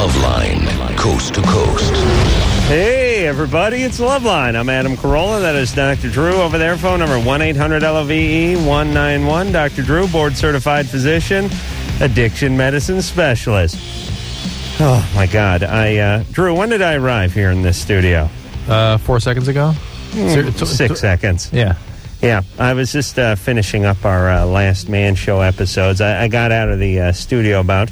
Loveline, coast to coast. Hey, everybody, it's Loveline. I'm Adam Carolla. That is Dr. Drew over there. Phone number 1-800-LOVE-191. Dr. Drew, board-certified physician, addiction medicine specialist. Oh, my God. Drew, when did I arrive here in this studio? 4 seconds ago? 6 seconds. Yeah. Yeah, I was just finishing up our Last Man Show episodes. I got out of the studio about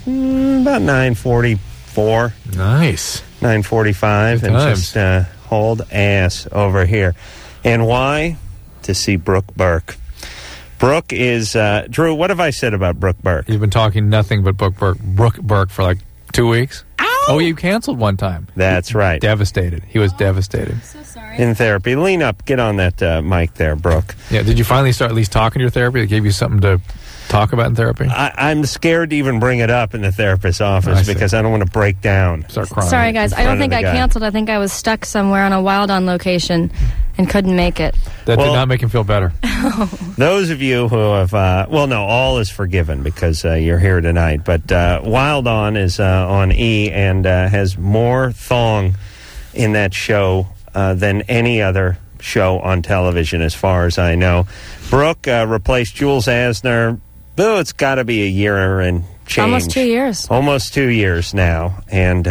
9:44. Nice. 9:45, Good and times. just hold ass over here. And why? To see Brooke Burke. Brooke is, Drew, what have I said about Brooke Burke? You've been talking nothing but Brooke Burke for like 2 weeks? Ow! Oh, you canceled one time. That's right. Devastated. He was devastated. So sorry. In therapy. Lean up. Get on that mic there, Brooke. Yeah, did you finally start at least talking to your therapy? They gave you something to talk about in therapy? I'm scared to even bring it up in the therapist's office because I don't want to break down. Start crying. Sorry, guys. I don't think I guy. canceled. I think I was stuck somewhere on a Wild On location and couldn't make it. That Well- did not make him feel better. Those of you who have, all is forgiven because you're here tonight. But Wild On is on E and has more thong in that show than any other show on television, as far as I know. Brooke replaced Jules Asner. Oh, it's got to be a year and change. Almost 2 years. Almost 2 years now. And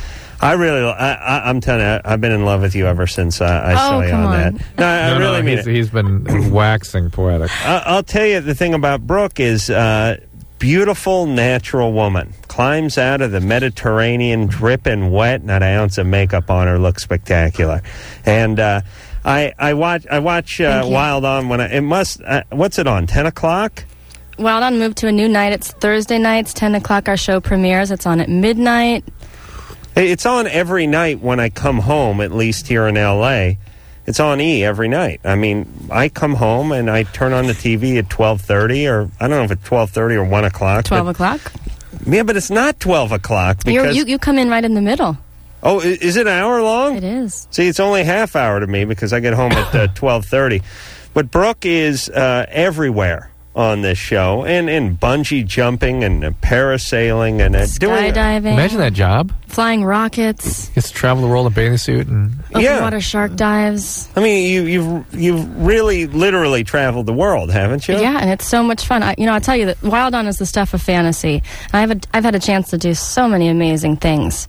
I'm telling you, I've been in love with you ever since I saw you come on on. that. No, I really mean it. He's been waxing poetic. I'll tell you, the thing about Brooke is beautiful, natural woman. Climbs out of the Mediterranean, dripping wet, not an ounce of makeup on her, looks spectacular. And I watch Wild On when what's it on, 10 o'clock? Wild On moved to a new night. It's Thursday nights, 10 o'clock. Our show premieres. It's on at midnight. Hey, it's on every night when I come home, at least here in L.A. It's on E every night. I mean, I come home and I turn on the TV at 12:30, or I don't know if it's 12:30 or 1 o'clock. 12 o'clock. Yeah, but it's not 12 o'clock. Because, You come in right in the middle. oh, is it an hour long? It is. See, it's only half hour to me because I get home at 12:30. But Brooke is everywhere on this show, and bungee jumping and parasailing and doing Skydiving. Imagine that job. Flying rockets. Gets to travel the world in a bathing suit and Yeah. Open water shark dives. I mean, you've really literally traveled the world, haven't you? Yeah, and it's so much fun. I'll tell you that Wild On is the stuff of fantasy. And I've had a chance to do so many amazing things.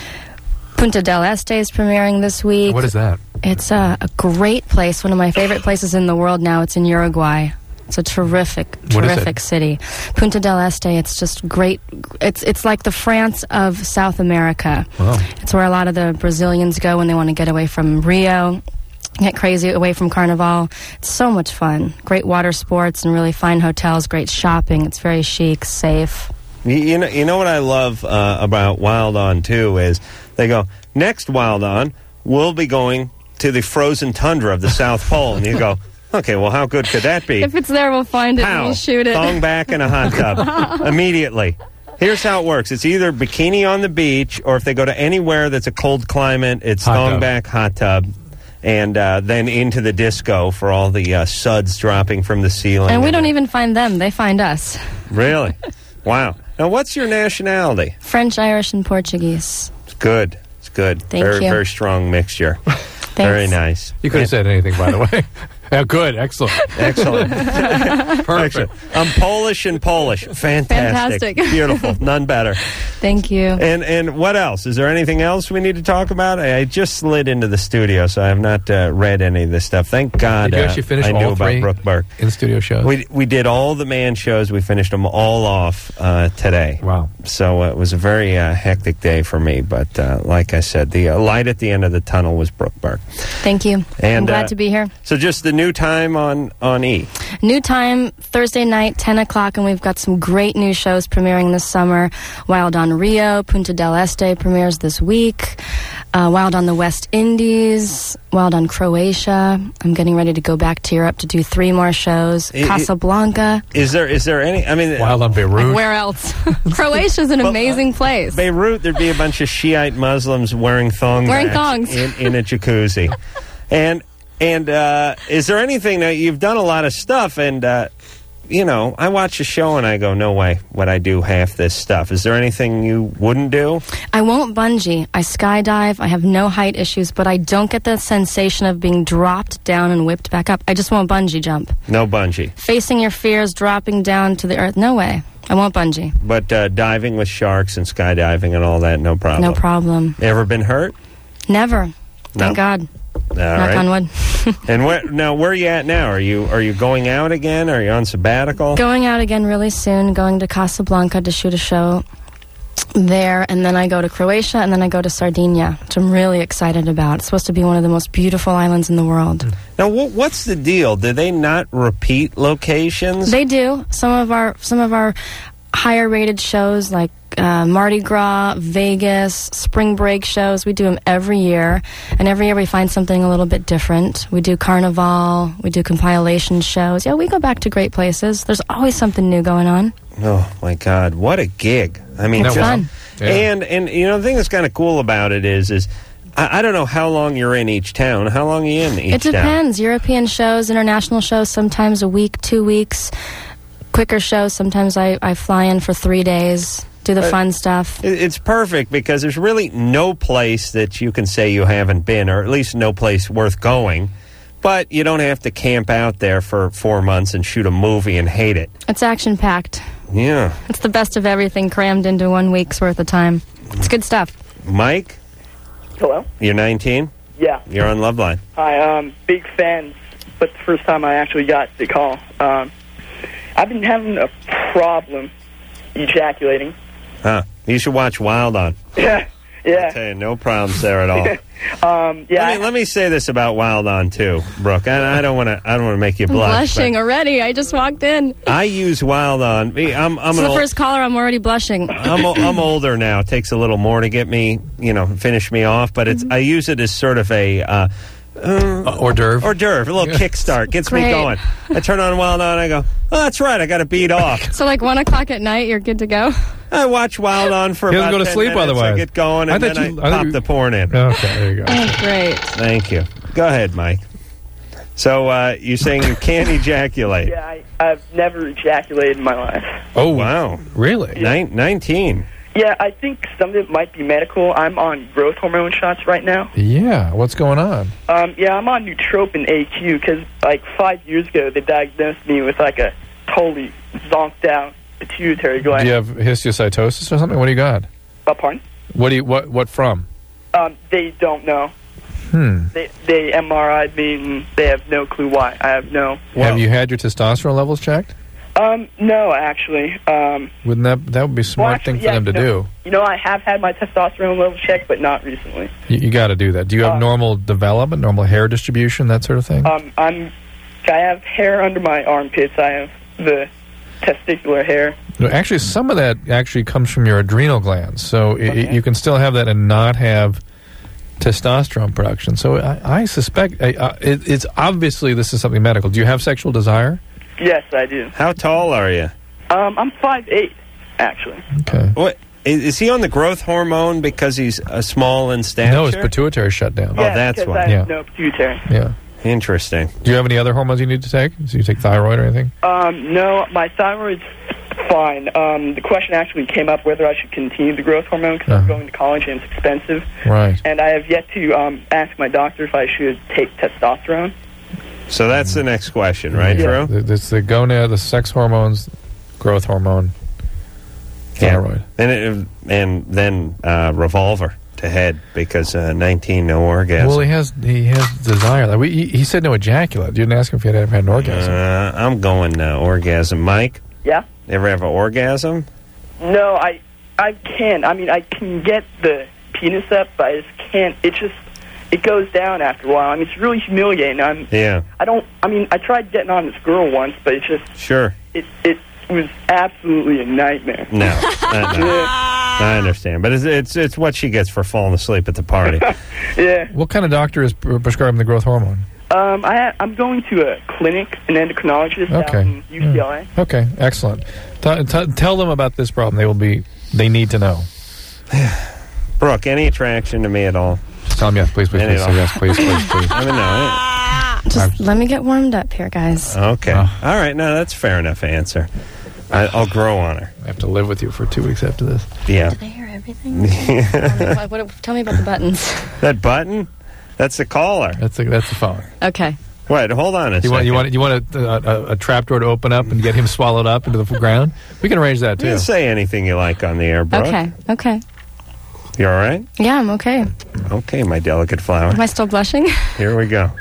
Punta del Este is premiering this week. what is that? It's a great place, one of my favorite places in the world now. It's in Uruguay. It's a terrific What is it? city. Punta del Este, it's just great. It's like the France of South America. Wow. It's where a lot of the Brazilians go when they want to get away from Rio, get crazy away from Carnival. It's so much fun. Great water sports and really fine hotels, great shopping. It's very chic, safe. You know what I love about Wild On, too, is they go, next Wild On, we'll be going to the frozen tundra of the South Pole. And you go, okay, well, how good could that be? If it's there, we'll find it and How? we'll shoot it. Thong back in a hot tub immediately. Here's how it works. It's either bikini on the beach, or if they go to anywhere that's a cold climate, it's Hot thong tub. back, hot tub, and then into the disco for all the suds dropping from the ceiling. And we don't even find them. They find us. Really? Wow. Now, what's your nationality? French, Irish, and Portuguese. It's good. It's good. Thank very, you. very strong mixture. Very nice. You could have said anything, by the way. Yeah, good. Excellent. Excellent. Perfect. Excellent. I'm Polish and Polish. Fantastic. Fantastic. Beautiful. None better. Thank you. And what else? Is there anything else we need to talk about? I just slid into the studio, so I have not read any of this stuff. Thank God Did you actually finish I knew all about three Brooke Burke. in-studio shows? We did all the man shows. We finished them all off today. Wow. So it was a very hectic day for me. But like I said, the light at the end of the tunnel was Brooke Burke. Thank you. And, I'm glad to be here. So just the new time on E. New time, Thursday night, 10 o'clock, and we've got some great new shows premiering this summer. Wild on Rio, Punta del Este premieres this week. Wild on the West Indies, Wild on Croatia. I'm getting ready to go back to Europe to do 3 more shows. Casablanca. Is there any? I mean, Wild on Beirut. Where else? Croatia's an amazing place. Beirut, there'd be a bunch of Shiite Muslims wearing thongs in a jacuzzi. And is there anything that you've done a lot of stuff, and I watch a show and I go, no way would I do half this stuff. Is there anything you wouldn't do? I won't bungee. I skydive. I have no height issues, but I don't get the sensation of being dropped down and whipped back up. I just won't bungee jump. No bungee. Facing your fears, dropping down to the earth. No way. I won't bungee. But diving with sharks and skydiving and all that, no problem. No problem. Ever been hurt? Never. No? Thank God. All Knock right. on wood. And where are you at now? Are you going out again? Are you on sabbatical? Going out again really soon. Going to Casablanca to shoot a show there, and then I go to Croatia, and then I go to Sardinia, which I'm really excited about. It's supposed to be one of the most beautiful islands in the world. Now, what's the deal? Do they not repeat locations? They do. Some of our higher rated shows like Mardi Gras, Vegas, spring break shows, we do them every year, and every year we find something a little bit different. We do Carnival, we do compilation shows. Yeah, we go back to great places. There's always something new going on. Oh my God, what a gig. I mean, It's fun. Yeah. And the thing that's kind of cool about it is I don't know how long you're in each town. How long are you in each town? It depends. European shows, international shows, sometimes a week, 2 weeks. Quicker shows, sometimes I fly in for 3 days, do the fun stuff. It's perfect because there's really no place that you can say you haven't been, or at least no place worth going. But you don't have to camp out there for 4 months and shoot a movie and hate it. It's action-packed. Yeah. It's the best of everything crammed into 1 week's worth of time. It's good stuff. Mike, Hello? you're 19? Yeah. You're on Loveline. Hi, big fan, but the first time I actually got the call. I've been having a problem ejaculating. Huh. You should watch Wild On. Yeah, yeah. Hey, no problems there at all. Yeah. Let me say this about Wild On too, Brooke. I don't want to make you I'm blush. blushing already. I just walked in. I use Wild On. I'm It's the first caller. I'm already blushing. I'm older now. It takes a little more to get me, finish me off. But I use it as sort of a hors d'oeuvre. hors d'oeuvre, a little kickstart, gets me Great. going. I turn on Wild On. I go, oh, that's right. I got to beat off. So like 1 o'clock at night, you're good to go? I watch Wild On for He about doesn't go to 10 sleep minutes. otherwise. I get going, and then I pop the porn in. Okay, there you go. Oh, great. Thank you. Go ahead, Mike. So you're saying you can't ejaculate? Yeah, I've never ejaculated in my life. Oh, Wow. really? 19. Yeah, I think some of it might be medical. I'm on growth hormone shots right now. Yeah, what's going on? Yeah, I'm on Nootropic AQ because, 5 years ago, they diagnosed me with, a totally zonked out pituitary gland. Do you have histiocytosis or something? What do you got? Pardon? What from? They don't know. Hmm. They MRI'd me, and they have no clue why. I have no... Have you had your testosterone levels checked? No, actually. Wouldn't that would be a smart thing for them to do? I have had my testosterone level checked, but not recently. You got to do that. Do you have normal development, normal hair distribution, that sort of thing? I have hair under my armpits. I have the testicular hair. No, actually, some of that actually comes from your adrenal glands. So you can still have that and not have testosterone production. So I suspect it's obviously this is something medical. Do you have sexual desire? Yes, I do. How tall are you? I'm 5'8", actually. Okay. What is he on the growth hormone because he's small in stature? No, his pituitary shut down. Oh, that's because why. I have Yeah. no pituitary. Yeah. Interesting. Do you have any other hormones you need to take? Do you take thyroid or anything? No, my thyroid's fine. The question actually came up whether I should continue the growth hormone because I'm going to college and it's expensive. Right. And I have yet to ask my doctor if I should take testosterone. So that's the next question, right, Yeah. Drew? It's the gonad, the sex hormones, growth hormone, thyroid. And then revolver to head because 19 no orgasm. Well, he has desire. He said no ejaculate. You didn't ask him if he had ever had an orgasm. I'm going orgasm. Mike, Yeah? ever have an orgasm? No, I can't. I mean, I can get the penis up, but I just can't. It goes down after a while. I mean, it's really humiliating. I tried getting on this girl once, but it just... Sure. It was absolutely a nightmare. No. I understand. But it's what she gets for falling asleep at the party. Yeah. What kind of doctor is prescribing the growth hormone? I'm going to a clinic, an endocrinologist out in UCLA. Okay, excellent. Tell them about this problem. They need to know. Brooke, any attraction to me at all? Just tell them yes, please, please, please. Say yes, please, please, please. I mean, no. Just let me get warmed up here, guys. Okay. All right. No, that's a fair enough answer. I'll grow on her. I have to live with you for 2 weeks after this. Yeah. Did I hear everything? Tell me about the buttons. That button? That's the caller. That's the phone. Okay. Wait, hold on a second. You want a trapdoor to open up and get him swallowed up into the ground? We can arrange that, too. You can say anything you like on the air, Brooke. Okay. You all right? Yeah, I'm okay. Okay, my delicate flower. Am I still blushing? Here we go.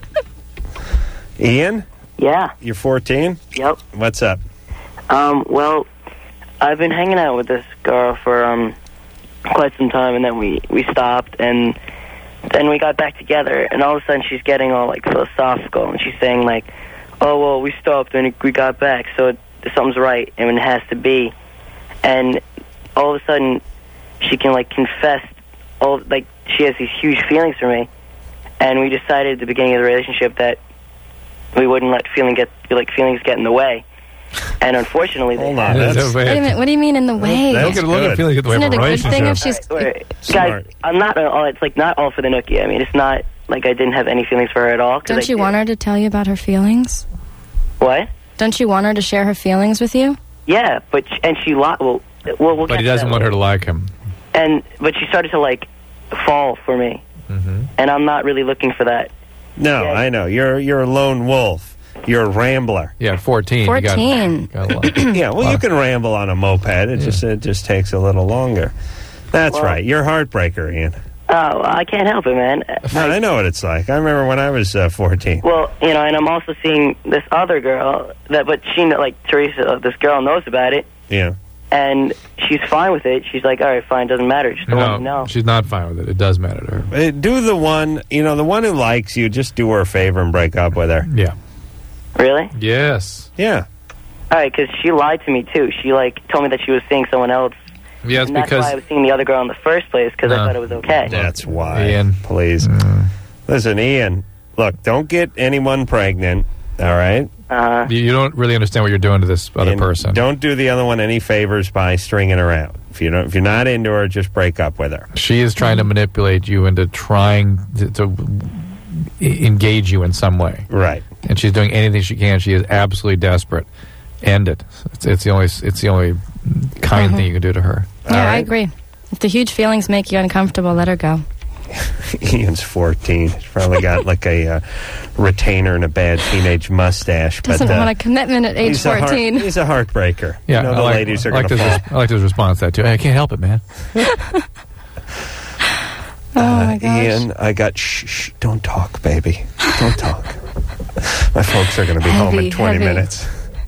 Ian? Yeah. You're 14? Yep. What's up? Well, I've been hanging out with this girl for quite some time, and then we stopped, and then we got back together, and all of a sudden she's getting all, like, philosophical, and she's saying, like, oh, well, we stopped, and we got back, so something's right, and it has to be. And all of a sudden, she can, like, confess, she has these huge feelings for me, and we decided at the beginning of the relationship that we wouldn't let feelings get in the way. And unfortunately, hold on. Wait a minute. What do you mean in the way? Look at feelings get the way of a relationship. Isn't it a good thing if she's guys? I'm not all. It's like not all for the nookie. I mean, it's not like I didn't have any feelings for her at all. Don't you want her to tell you about her feelings? What? Don't you want her to share her feelings with you? Yeah, but she we'll but he doesn't want her to like him. But she started to like fall for me, and I'm not really looking for that. No, I know. You're a lone wolf. You're a rambler. Yeah, 14. 14. Yeah, well, you can ramble on a moped. It just takes a little longer. That's right. You're a heartbreaker, Ian. Oh, I can't help it, man. No, I know what it's like. I remember when I was 14. Well, and I'm also seeing this other girl but she, like Teresa, this girl knows about it. Yeah. And she's fine with it. She's like, all right, fine, doesn't matter. Just don't let me know. She's not fine with it. It does matter to her. Do the one who likes you, just do her a favor and break up with her. Yeah. Really? Yes. Yeah. All right, because she lied to me, too. She, like, told me that she was seeing someone else. Yes, and that's because why I was seeing the other girl in the first place, because I thought it was okay. That's why. Ian. Please. Listen, Ian, look, don't get anyone pregnant, all right? You don't really understand what you're doing to this other person. Don't do the other one any favors by stringing her out. If you're not into her, just break up with her. She is trying to manipulate you into trying to engage you in some way. Right. And she's doing anything she can. She is absolutely desperate. End it. It's the only kind thing you can do to her. Yeah, I agree. If the huge feelings make you uncomfortable, let her go. Ian's 14. He's probably got like a retainer and a bad teenage mustache. Doesn't want a commitment at age 14. He's a heartbreaker. Yeah, the ladies are going to fall. I like his response to that, too. I can't help it, man. Oh, my gosh. Ian, I got shh, don't talk, baby. Don't talk. My folks are going to be home in 20 minutes.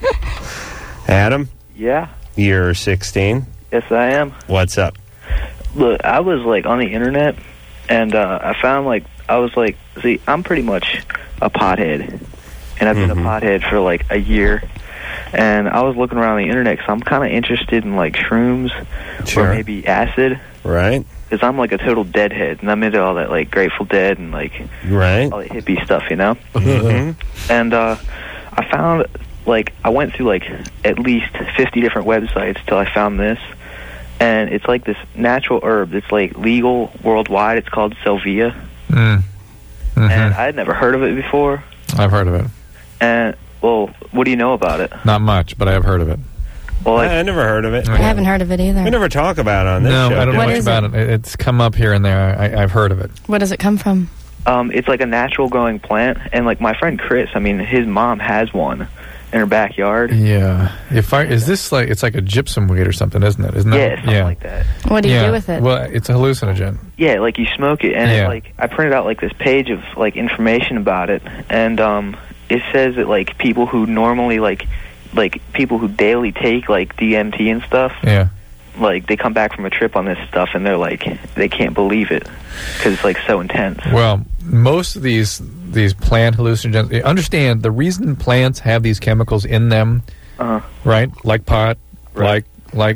Adam? Yeah? You're 16? Yes, I am. What's up? Look, I was, like, on the internet, and I found, like, see, I'm pretty much a pothead. And I've been a pothead for, like, a year. And I was looking around the internet, because I'm kind of interested in, like, shrooms or maybe acid. Right. Because I'm, like, a total deadhead, and I'm into all that, like, Grateful Dead and, like, all that hippie stuff, you know? And I found, like, I went through, like, at least 50 different websites till I found this. And it's, like, this natural herb that's, like, legal worldwide. It's called Salvia. And I had never heard of it before. I've heard of it. And, well, what do you know about it? Not much, but I have heard of it. Well, I never heard of it. I haven't heard of it either. We never talk about it on this show. No, I don't know much about it. It's come up here and there. I've heard of it. What does it come from? It's like a natural growing plant. And, like, my friend Chris, I mean, his mom has one in her backyard. Yeah. Is this like, it's like a gypsum weed or something, isn't it? Yeah, something like that. What do you do with it? Well, it's a hallucinogen. Yeah, like you smoke it. And it, like, I printed out, like, this page of, like, information about it. And it says that, like, people who normally, like people who daily take, like, DMT and stuff, like, they come back from a trip on this stuff and they're like, they can't believe it because it's, like, so intense. Well, most of these plant hallucinogens, understand the reason plants have these chemicals in them, right? Like pot, like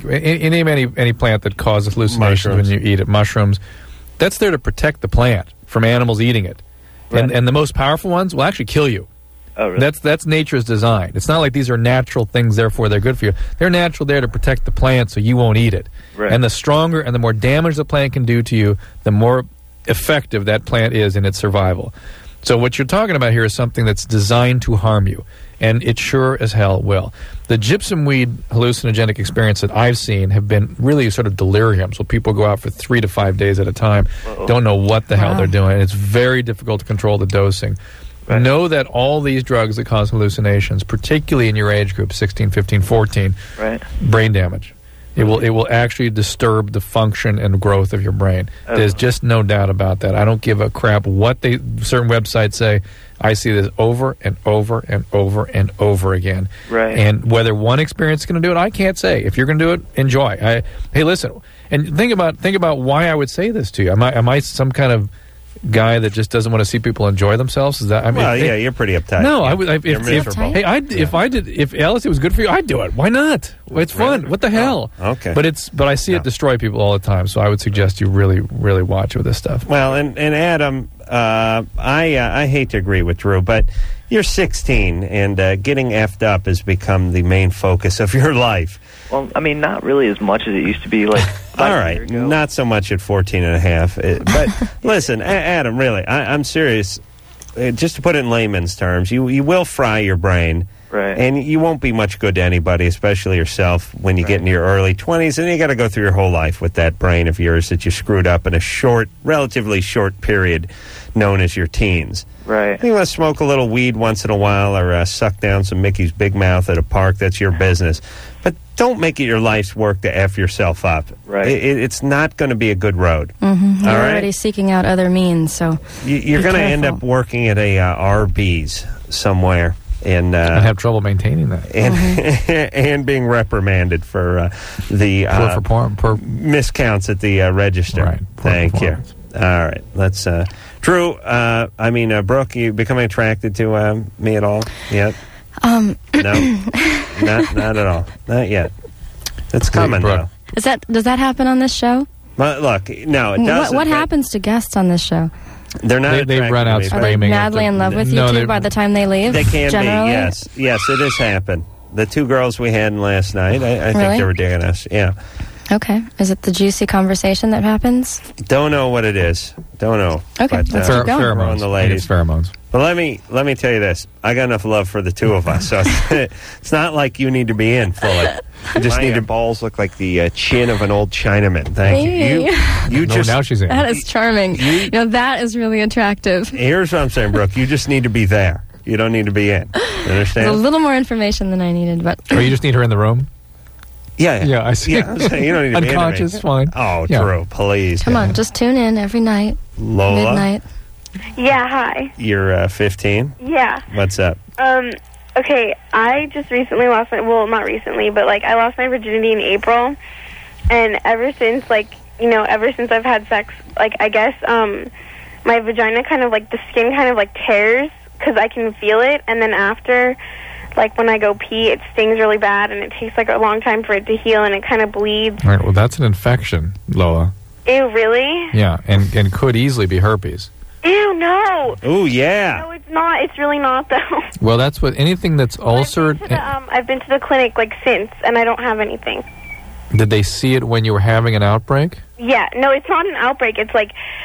any plant that causes hallucinations when you eat it, mushrooms. That's there to protect the plant from animals eating it, and the most powerful ones will actually kill you. Oh, really? That's nature's design. It's not like these are natural things, therefore they're good for you. They're natural there to protect the plant so you won't eat it. Right. And the stronger and the more damage the plant can do to you, the more effective that plant is in its survival. So what you're talking about here is something that's designed to harm you, and it sure as hell will. The gypsum weed hallucinogenic experience that I've seen have been really sort of delirium. So people go out for 3 to 5 days at a time, don't know what the hell they're doing. It's very difficult to control the dosing. Right. Know that all these drugs that cause hallucinations, particularly in your age group, 16, 15, 14, brain damage. It will actually disturb the function and growth of your brain. There's just no doubt about that. I don't give a crap what certain websites say. I see this over and over and over and over again. Right. And whether one experience is going to do it, I can't say. If you're going to do it, enjoy. Hey, listen, and think about why I would say this to you. Am I some kind of guy that just doesn't want to see people enjoy themselves? Is that? I mean, you're pretty uptight. No, yeah. I would. If LSD was good for you, I'd do it. Why not? It's fun. What the hell? Okay. But I see it destroy people all the time. So I would suggest you really, really watch with this stuff. Well, and Adam, I hate to agree with Drew, but you're 16, and getting effed up has become the main focus of your life. Well, I mean, not really as much as it used to be. Like, all right, not so much at 14 and a half. But listen, Adam, really, I'm serious. Just to put it in layman's terms, you will fry your brain. Right. And you won't be much good to anybody, especially yourself, when you get into your early 20s. And you got to go through your whole life with that brain of yours that you screwed up in a relatively short period known as your teens. Right. You want to smoke a little weed once in a while or suck down some Mickey's Big Mouth at a park, that's your business. But don't make it your life's work to F yourself up. Right. It's not going to be a good road. Mm-hmm. You're already seeking out other means, so you're going to end up working at a Arby's somewhere. And have trouble maintaining that, and being reprimanded for the miscounts at the register. Right. Thank you. All right, let's. Drew, Brooke, you becoming attracted to me at all yet? No, not at all, not yet. It's coming though. Does that happen on this show? Well, look, no, it doesn't. What happens to guests on this show? They're not. They run out screaming. Are they madly in love with you too by the time they leave? They can generally? be. Yes, it has happened. The 2 girls we had last night, I think they were digging us. Yeah. Okay. Is it the juicy conversation that happens? Don't know what it is. Don't know. Okay. But, let's keep going. Pheromones. On the ladies. Pheromones. But let me tell you this. I got enough love for the 2 of us, so it's not like you need to be in fully. You just need your balls look like the chin of an old Chinaman. Thank you. You just now she's in. That is charming. That is really attractive. Here's what I'm saying, Brooke. You just need to be there. You don't need to be in. You understand? There's a little more information than I needed, but or you just need her in the room. Yeah, I see. Yeah, I'm saying you don't need to be unconscious. Fine. Oh, Drew, please. Come on, just tune in every night. Lola, midnight. Yeah, hi. You're 15? Yeah. What's up? Okay, I just recently lost not recently, but, I lost my virginity in April, and ever since I've had sex, I guess, my vagina kind of, the skin kind of, tears, because I can feel it, and then after, when I go pee, it stings really bad, and it takes, a long time for it to heal, and it kind of bleeds. All right, well, that's an infection, Lola. Ew, really? Yeah, and could easily be herpes. Ew, no. Oh, yeah. No, it's not. It's really not, though. Well, that's what anything that's ulcered. I've been to the clinic since, and I don't have anything. Did they see it when you were having an outbreak? Yeah, no, it's not an outbreak. It's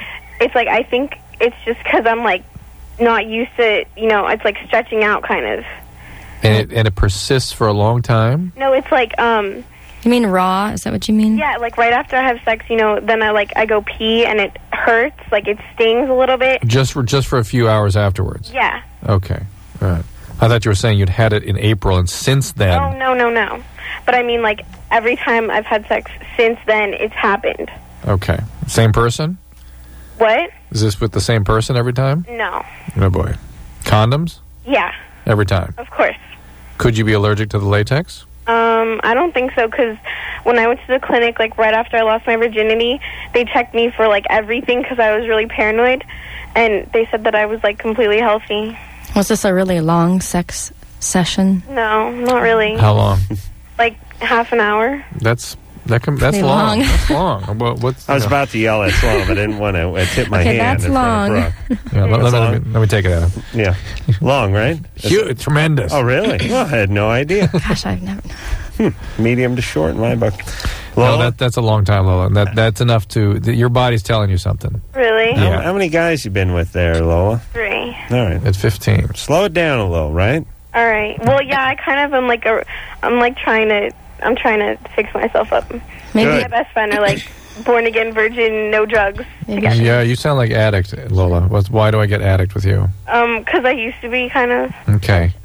I think it's just because I'm not used to it's stretching out kind of. And it persists for a long time. No, it's You mean raw? Is that what you mean? Yeah, right after I have sex, then I go pee and it hurts, it stings a little bit. Just for a few hours afterwards? Yeah. Okay, all right. I thought you were saying you'd had it in April and since then... Oh, no. But I mean, every time I've had sex since then, it's happened. Okay. Same person? What? Is this with the same person every time? No. Oh, boy. Condoms? Yeah. Every time? Of course. Could you be allergic to the latex? I don't think so, because when I went to the clinic, right after I lost my virginity, they checked me for, everything, because I was really paranoid, and they said that I was, completely healthy. Was this a really long sex session? No, not really. How long? Half an hour. That's long. That's long. I was about to yell at Sloan, but I didn't want to tip my hand that's in front long. of Brooke. Yeah, let me take it out. Yeah. Long, right? Huge, tremendous. Oh, really? Well, I had no idea. Gosh, I've never... Medium to short in my book. Lola? No, that's a long time, Lola. That's enough to... your body's telling you something. Really? Yeah. How many guys you been with there, Lola? 3. All right. It's 15. Slow it down a little, right? All right. Well, yeah, I kind of am like I'm trying to fix myself up. Maybe My best friend are like born again virgin, no drugs. Together. Yeah, you sound like addict, Lola. Why do I get addict with you? Because I used to be kind of. Okay.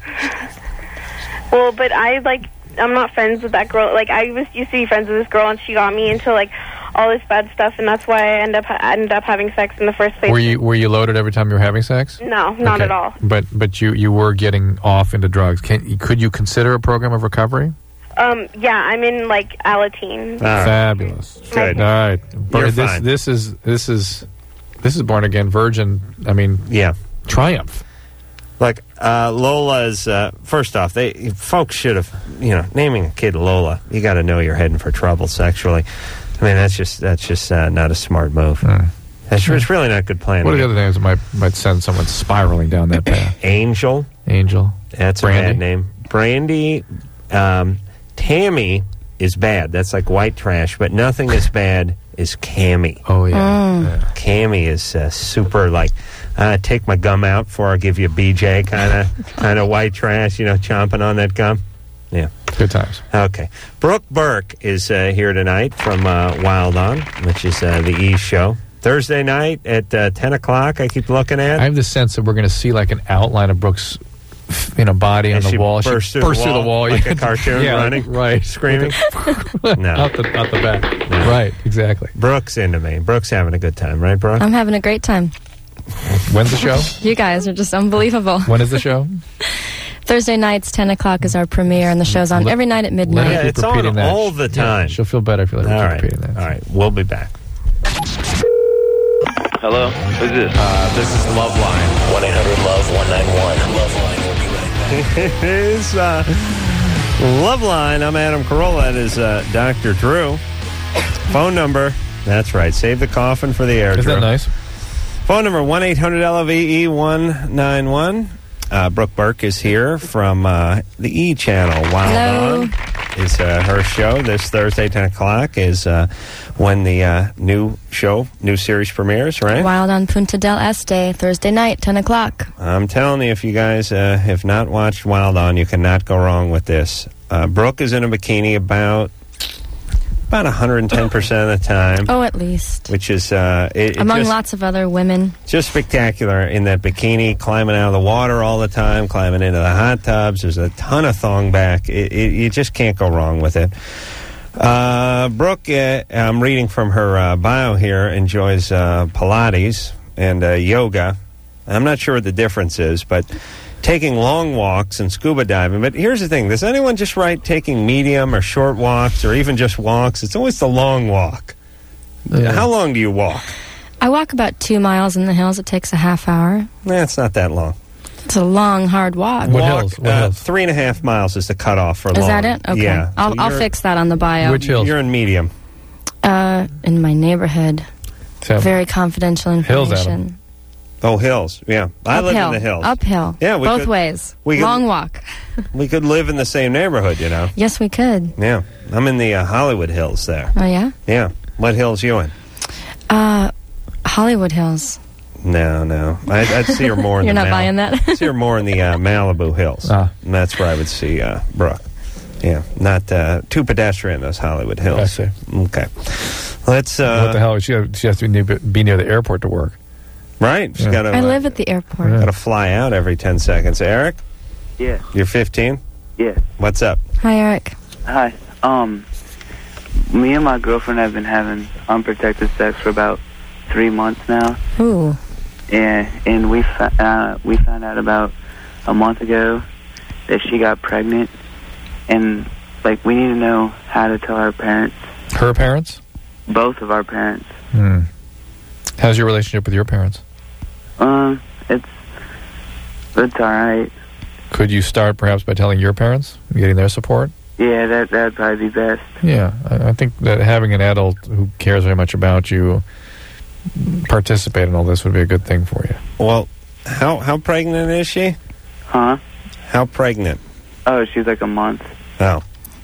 Well, but I'm not friends with that girl. Like, I used to be friends with this girl, and she got me into like all this bad stuff, and that's why I ended up having sex in the first place. Were you loaded every time you were having sex? No, not at all. But you were getting off into drugs. Could you consider a program of recovery? Yeah, I'm in like Alateen. Fabulous. Good. All right. You're fine. This is born again virgin. I mean, yeah, triumph. Like Lola's. First off, folks should have, naming a kid Lola. You got to know you're heading for trouble sexually. I mean, that's just not a smart move. It's really not a good plan. What are the other names that might send someone spiraling down that path? Angel. That's Brandy. a bad name. Brandy. Tammy is bad. That's like white trash, but nothing as bad as Cammy. Oh, yeah. Cammy is super, like, take my gum out before I give you a BJ kind of white trash, chomping on that gum. Yeah. Good times. Okay. Brooke Burke is here tonight from Wild On, which is the E! Show. Thursday night at 10 o'clock, I keep looking at. I have the sense that we're going to see like an outline of Brooke's body on the wall. She bursts through the wall like a cartoon, running, right, screaming. No, out the back. No. Right, exactly. Brooke's into me. Brooke's having a good time, right, Brooke? I'm having a great time. When's the show? You guys are just unbelievable. When is the show? Thursday nights, 10 o'clock is our premiere, and the show's on every night at midnight. Yeah, it's on that. all the time. Yeah, she'll feel better if you let her keep repeating that. All right, we'll be back. Hello? Who's this? This is Loveline. 1-800-LOVE-191. Loveline will be right back. It's Loveline. I'm Adam Carolla. That is Dr. Drew. Phone number. That's right. Save the coffin for the air, Is Drew. that nice? Phone number 1-800-LOVE-191. Brooke Burke is here from the E! Channel. Wild On is her show. This Thursday, 10 o'clock, is when the new series premieres, right? Wild on Punta del Este, Thursday night, 10 o'clock. I'm telling you, if you guys have not watched Wild On, you cannot go wrong with this. Brooke is in a bikini about 110% of the time. Oh, at least. Which is... among lots of other women. Just spectacular in that bikini, climbing out of the water all the time, climbing into the hot tubs. There's a ton of thong back. You just can't go wrong with it. Brooke, I'm reading from her bio here, enjoys Pilates and yoga. I'm not sure what the difference is, but... taking long walks and scuba diving. But here's the thing. Does anyone just write taking medium or short walks or even just walks? It's always the long walk. Yeah. How long do you walk? I walk about 2 miles in the hills. It takes a half hour. It's not that long. It's a long, hard walk. What hills? 3.5 miles is the cutoff for long. Is that it? Okay. Yeah. I'll fix that on the bio. Which hills? You're in medium. In my neighborhood. Very confidential information. Hills, Adam. Oh, hills, yeah. I live in the hills. Uphill. Yeah, both ways. Long walk. We could live in the same neighborhood, Yes, we could. Yeah. I'm in the Hollywood Hills there. Oh, yeah? Yeah. What hills you in? Hollywood Hills. No. I'd see her more in You're not buying that? I'd see her more in the Malibu Hills. And that's where I would see Brooke. Yeah. Not too pedestrian, those Hollywood Hills. I see. Okay. Let's... what the hell? She has to be near the airport to work. Right. She's got to. I live at the airport. Got to fly out every 10 seconds. Eric? Yeah. You're 15? Yeah. What's up? Hi, Eric. Hi. Me and my girlfriend have been having unprotected sex for about 3 months now. Ooh. And we found out about a month ago that she got pregnant. And, we need to know how to tell our parents. Her parents? Both of our parents. How's your relationship with your parents? It's all right. Could you start perhaps by telling your parents and getting their support? Yeah, that'd probably be best. Yeah, I think that having an adult who cares very much about you participate in all this would be a good thing for you. Well, how pregnant is she? Huh? How pregnant? Oh, she's like a month. Oh.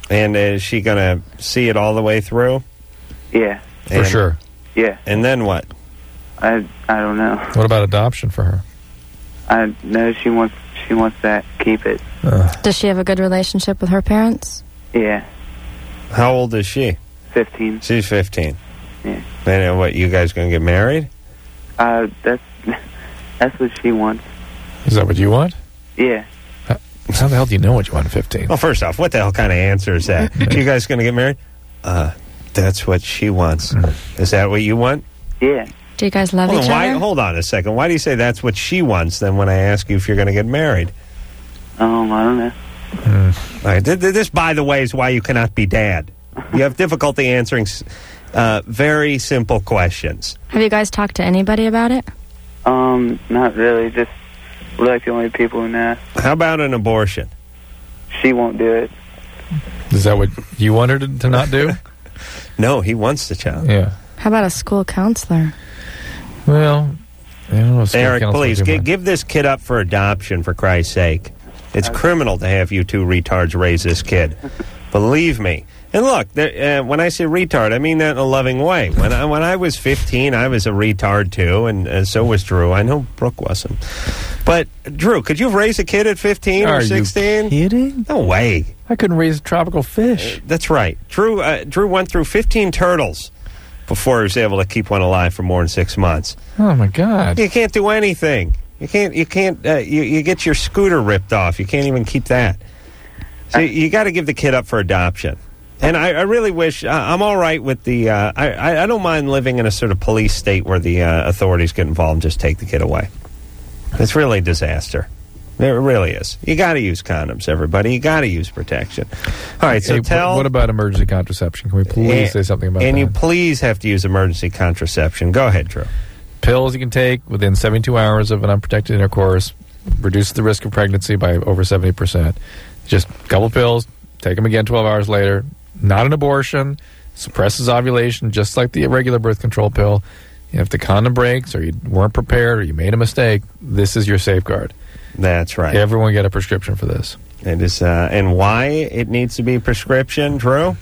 And is she going to see it all the way through? Yeah. For sure. Yeah. And then what? I don't know. What about adoption for her? I know she wants that. Keep it. Does she have a good relationship with her parents? Yeah. How old is she? 15. She's 15. Yeah. And what, you guys going to get married? That's what she wants. Is that what you want? Yeah. How the hell do you know what you want at 15? Well, first off, what the hell kind of answer is that? You guys going to get married? That's what she wants. Is that what you want? Yeah. Do you guys love each other? Hold on a second. Why do you say that's what she wants then when I ask you if you're going to get married? I don't know. All right. This, by the way, is why you cannot be dad. You have difficulty answering very simple questions. Have you guys talked to anybody about it? Not really. Just we're like the only people who know. How about an abortion? She won't do it. Is that what you want her to not do? No, he wants the child. Yeah. How about a school counselor? Well, I don't know. Eric, please, give this kid up for adoption, for Christ's sake. It's criminal to have you two retards raise this kid. Believe me. And look, when I say retard, I mean that in a loving way. When I was 15, I was a retard too, and so was Drew. I know Brooke wasn't. But, Drew, could you have raised a kid at 15 or 16? Are you kidding? No way. I couldn't raise a tropical fish. That's right. Drew went through 15 turtles before he was able to keep one alive for more than 6 months. Oh, my God. You can't do anything. You get your scooter ripped off. You can't even keep that. So you got to give the kid up for adoption. And I really wish, I'm all right with the, I don't mind living in a sort of police state where the authorities get involved and just take the kid away. It's really a disaster. It really is. You got to use condoms, everybody. You got to use protection. All right, so what about emergency contraception? Can we please say something about that? And you please have to use emergency contraception. Go ahead, Drew. Pills you can take within 72 hours of an unprotected intercourse reduces the risk of pregnancy by over 70%. Just a couple pills, take them again 12 hours later. Not an abortion, suppresses ovulation just like the irregular birth control pill. If the condom breaks or you weren't prepared or you made a mistake, this is your safeguard. That's right. Everyone get a prescription for this. It is, and why it needs to be prescription, Drew?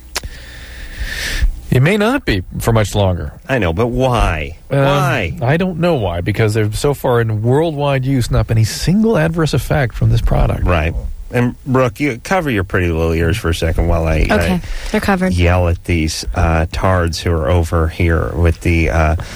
It may not be for much longer. I know, but why? Why? I don't know why, because there's so far in worldwide use not been a single adverse effect from this product. Right. And, Brooke, you cover your pretty little ears for a second while I they're covered. Yell at these tards who are over here with the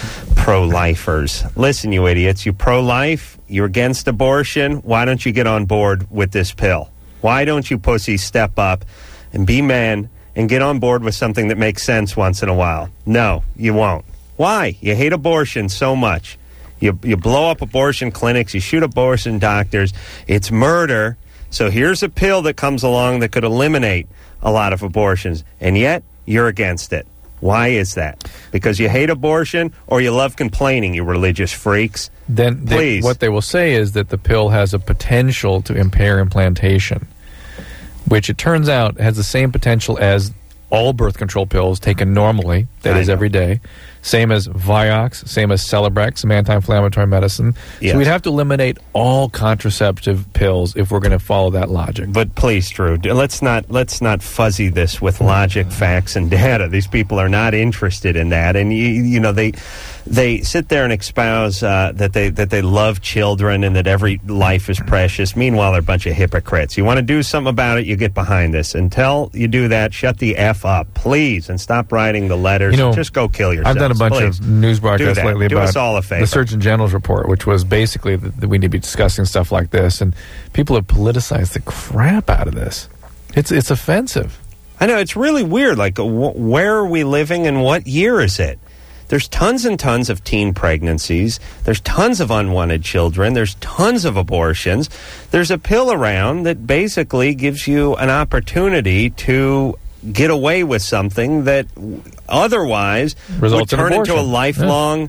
pro-lifers. Listen, you idiots, you pro-life, you're against abortion, why don't you get on board with this pill? Why don't you pussies step up and be men and get on board with something that makes sense once in a while? No, you won't. Why? You hate abortion so much. You blow up abortion clinics, you shoot abortion doctors. It's murder. So here's a pill that comes along that could eliminate a lot of abortions, and yet you're against it. Why is that? Because you hate abortion or you love complaining, you religious freaks? Then what they will say is that the pill has a potential to impair implantation, which it turns out has the same potential as all birth control pills taken normally, that is every day. Same as Vioxx, same as Celebrex, some anti-inflammatory medicine. Yes. So we'd have to eliminate all contraceptive pills if we're going to follow that logic. But please, Drew, let's not fuzzy this with logic, facts, and data. These people are not interested in that, and you know they sit there and espouse that they love children and that every life is precious. Meanwhile, they're a bunch of hypocrites. You want to do something about it, you get behind this. Until you do that, shut the F up, please, and stop writing the letters. Just go kill yourself. I've done a bunch of news broadcasts lately about us all a favor. The Surgeon General's report, which was basically that we need to be discussing stuff like this, and people have politicized the crap out of this. It's offensive. I know, it's really weird. Like, where are we living and what year is it? There's tons and tons of teen pregnancies. There's tons of unwanted children. There's tons of abortions. There's a pill around that basically gives you an opportunity to get away with something that otherwise would turn into a lifelong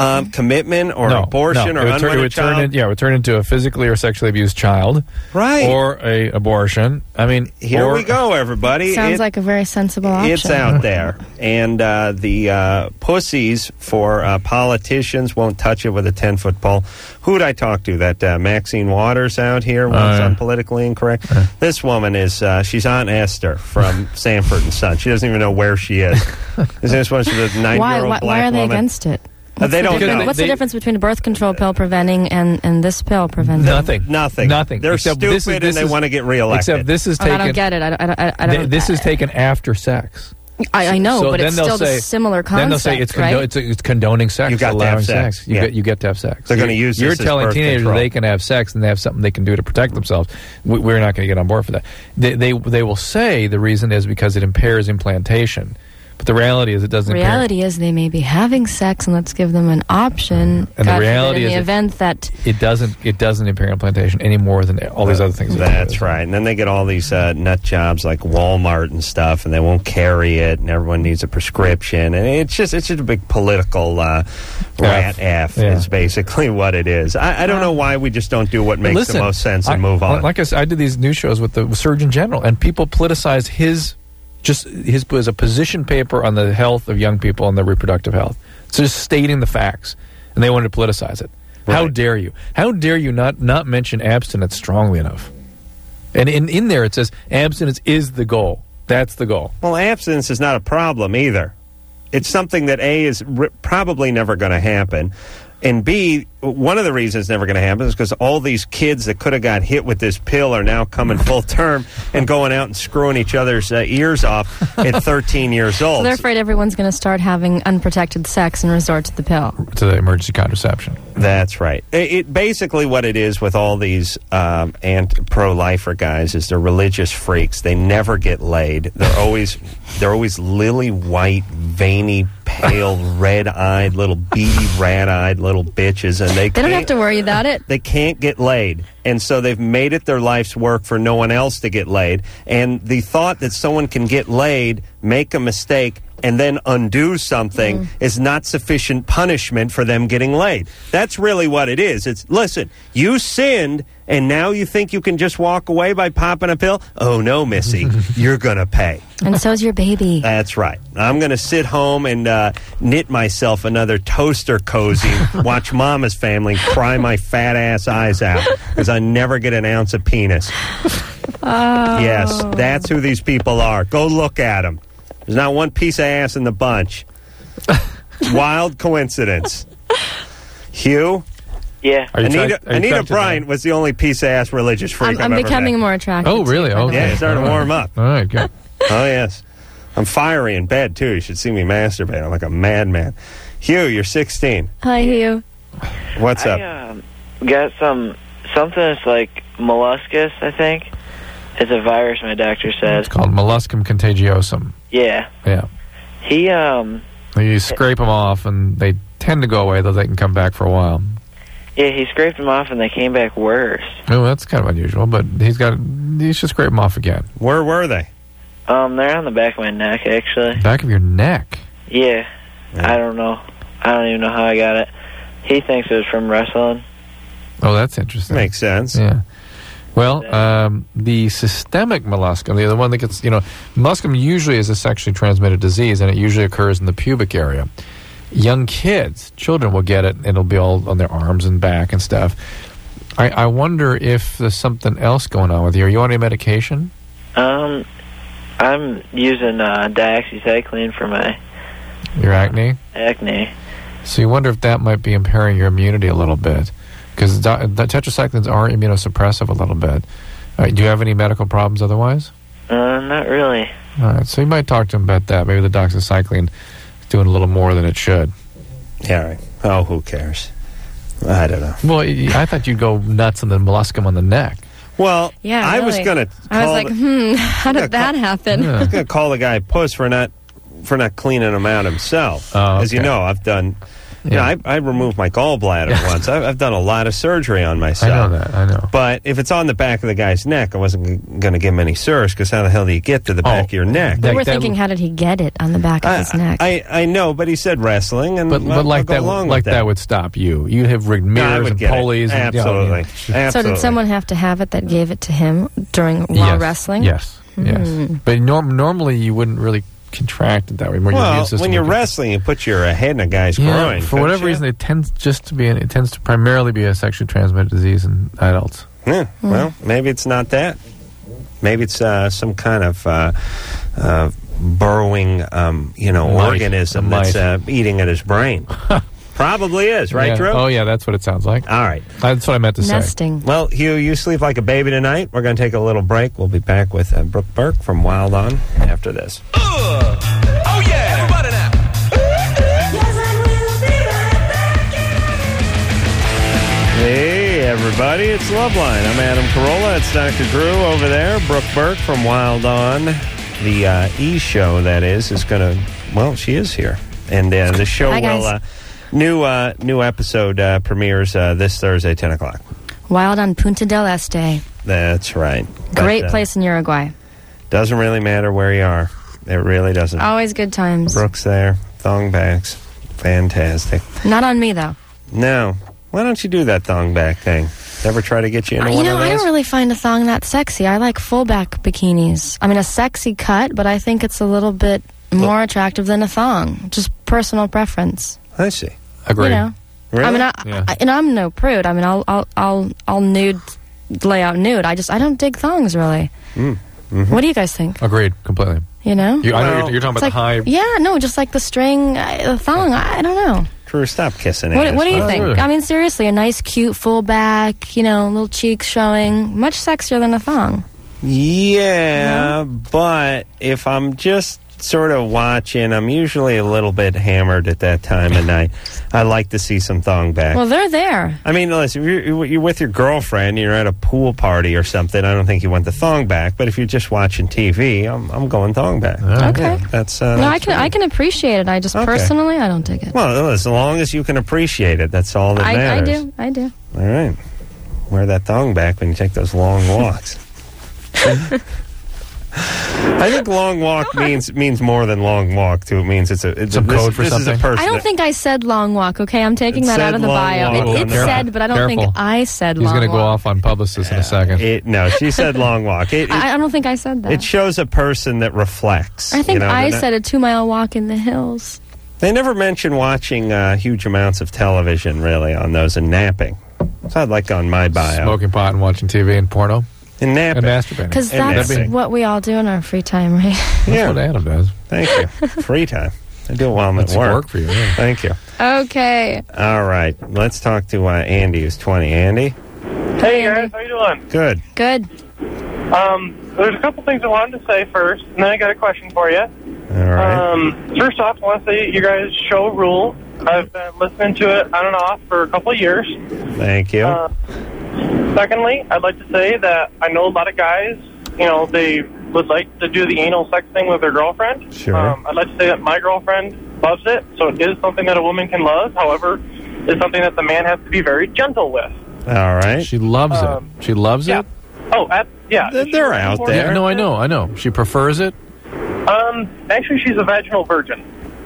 commitment or abortion or unwanted child? It would turn into a physically or sexually abused child. Right. Or a abortion. I mean, here we go, everybody. Sounds like a very sensible option. It's out there. And the pussies for politicians won't touch it with a 10-foot pole. Who would I talk to? That Maxine Waters out here once on Politically Incorrect? This woman is, she's Aunt Esther from Sanford and Son. She doesn't even know where she is. Is this one? She's a 9-year-old black woman. Why are they against it? They don't know. What's the difference between a birth control pill preventing and this pill preventing? Nothing. They're stupid and they want to get reelected. Except this is taken. I don't get it. I don't. This is taken after sex. I know, So but it's still the similar concept. Then they'll say it's condoning sex. You got to have sex. You get to have sex. They're going to use this You're as telling birth teenagers control. they can have sex and they have something they can do to protect themselves. We're not going to get on board for that. They will say the reason is because it impairs implantation. But the reality is it doesn't. The reality is they may be having sex, and let's give them an option. And the reality is in the event that it doesn't impair implantation any more than all these other things. That's right. And then they get all these nut jobs like Walmart and stuff, and they won't carry it, and everyone needs a prescription, and it's just a big political rat F. Is basically what it is. I don't know why we just don't do what makes the most sense and move on. Like I said, I did these news shows with the Surgeon General, and people politicized his was a position paper on the health of young people and their reproductive health. So just stating the facts, and they wanted to politicize it. Right. How dare you? How dare you not mention abstinence strongly enough? And in there it says abstinence is the goal. That's the goal. Well, abstinence is not a problem either. It's something that A, is probably never going to happen. And B, one of the reasons it's never going to happen is because all these kids that could have got hit with this pill are now coming full term and going out and screwing each other's ears off at 13 years old. So they're afraid everyone's going to start having unprotected sex and resort to the pill. To the emergency contraception. That's right. It basically what it is with all these pro-lifer guys is they're religious freaks. They never get laid. They're always lily white, veiny, pale, red-eyed, little beady, rat-eyed little bitches, and they don't have to worry about it. They can't get laid, and so they've made it their life's work for no one else to get laid. And the thought that someone can get laid, make a mistake, and then undo something is not sufficient punishment for them getting laid. That's really what it is. It's, listen, you sinned, and now you think you can just walk away by popping a pill? Oh, no, Missy, you're going to pay. And so's your baby. That's right. I'm going to sit home and knit myself another toaster cozy, watch Mama's Family, cry my fat-ass eyes out, because I never get an ounce of penis. Oh. Yes, that's who these people are. Go look at them. There's not one piece of ass in the bunch. Wild coincidence. Hugh? Yeah. Anita Bryant was the only piece of ass religious freak I'm I've becoming ever met. more attracted. Oh, really? Okay. Yeah, starting to warm up. All right, good. Oh, yes. I'm fiery in bed, too. You should see me masturbate. I'm like a madman. Hugh, you're 16. Hi, Hugh. What's up? Got something that's like molluscus, I think. It's a virus, my doctor said. It's called molluscum contagiosum. Yeah. Yeah. You scrape them off, and they tend to go away, though they can come back for a while. Yeah, he scraped them off, and they came back worse. Oh, that's kind of unusual, but he should scrape them off again. Where were they? They're on the back of my neck, actually. Back of your neck? Yeah. I don't know. I don't even know how I got it. He thinks it was from wrestling. Oh, that's interesting. Makes sense. Yeah. Well, the systemic molluscum, the one that gets, molluscum usually is a sexually transmitted disease, and it usually occurs in the pubic area. Young children will get it, and it'll be all on their arms and back and stuff. I wonder if there's something else going on with you. Are you on any medication? I'm using dioxycycline for your acne? Acne. So you wonder if that might be impairing your immunity a little bit. Because the tetracyclines are immunosuppressive a little bit. Do you have any medical problems otherwise? Not really. All right, so you might talk to him about that. Maybe the doxycycline is doing a little more than it should. Yeah, right. Oh, who cares? I don't know. Well, I thought you'd go nuts on the molluscum on the neck. Well, yeah, I was going to I was like, how did that happen? I was going to call the guy a puss for not cleaning him out himself. As you know, I've done Yeah, I removed my gallbladder once. I've done a lot of surgery on myself. I know that. I know. But if it's on the back of the guy's neck, I wasn't going to give him any service because how the hell do you get to the back of your neck? We were thinking, how did he get it on the back of his neck? I know, but he said wrestling, and but like that would stop you. You have rigged mirrors and pulleys. Absolutely. So did someone have to have it that gave it to him while wrestling? Yes. But normally you wouldn't really contract it that way. Well, when you're wrestling, you put your head in a guy's groin. For whatever reason, it tends to primarily be a sexually transmitted disease in adults. Yeah. Well, maybe it's not that. Maybe it's some kind of burrowing, organism that's eating at his brain. Probably is, right, Drew? Oh, yeah, that's what it sounds like. All right. That's what I meant to say. Nesting. Well, Hugh, you sleep like a baby tonight. We're going to take a little break. We'll be back with Brooke Burke from Wild On after this. Oh, yeah. Everybody now. Hey, everybody. It's Loveline. I'm Adam Carolla. It's Dr. Drew over there. Brooke Burke from Wild On. The E! Show, that is going to... Well, she is here. And the show will... New episode premieres this Thursday, 10 o'clock. Wild on Punta del Este. That's right. Great place in Uruguay. Doesn't really matter where you are. It really doesn't. Always good times. Brooke's there. Thong backs. Fantastic. Not on me, though. No. Why don't you do that thong back thing? Ever try to get you into one of those? I don't really find a thong that sexy. I like full back bikinis. I mean, a sexy cut, but I think it's a little bit more attractive than a thong. Just personal preference. I see. Agreed. Really? I mean, I'm no prude. I mean, I'll lay out nude. I don't dig thongs really. What do you guys think? Agreed, completely. You know? I know you're talking about the high. Yeah, no, just like the string, the thong. I don't know. Drew, stop kissing it. What do you think? I mean, seriously, a nice, cute full back, little cheeks showing, much sexier than a thong. Yeah, but if I'm just sort of watching, I'm usually a little bit hammered at that time of night. I like to see some thong back. Well, they're there. I mean, listen, if you're with your girlfriend, you're at a pool party or something, I don't think you want the thong back. But if you're just watching TV, I'm going thong back. Okay. Yeah, I can appreciate it. I just personally, I don't dig it. Well, as long as you can appreciate it, that's all that matters. I do. All right. Wear that thong back when you take those long walks. I think long walk means more than long walk, too. It means it's some code for something. I don't think I said long walk, okay? I'm taking that out of the bio. It said, but I don't think I said long walk. He's going to go off on Publicist in a second. No, she said long walk. I don't think I said that. It shows a person that reflects. I think I said a 2-mile walk in the hills. They never mention watching huge amounts of television, really, on those and napping. So I'd like on my bio. Smoking pot and watching TV and porno. And napping. And masturbating. Because that's what we all do in our free time, right? That's what Adam does. Thank you. Free time. I do it while I'm at work. For you. Yeah. Thank you. Okay. All right. Let's talk to Andy, who's 20. Andy? Hey, guys. How you doing? Good. Good. There's a couple things I wanted to say first, and then I got a question for you. All right. First off, I want to say you guys' show rule. I've been listening to it on and off for a couple of years. Thank you. Secondly, I'd like to say that I know a lot of guys, they would like to do the anal sex thing with their girlfriend. Sure. I'd like to say that my girlfriend loves it, so it is something that a woman can love. However, it's something that the man has to be very gentle with. All right. She loves it. She loves it? Oh, yeah. They're out there. Yeah, no, I know. She prefers it? Actually, she's a vaginal virgin.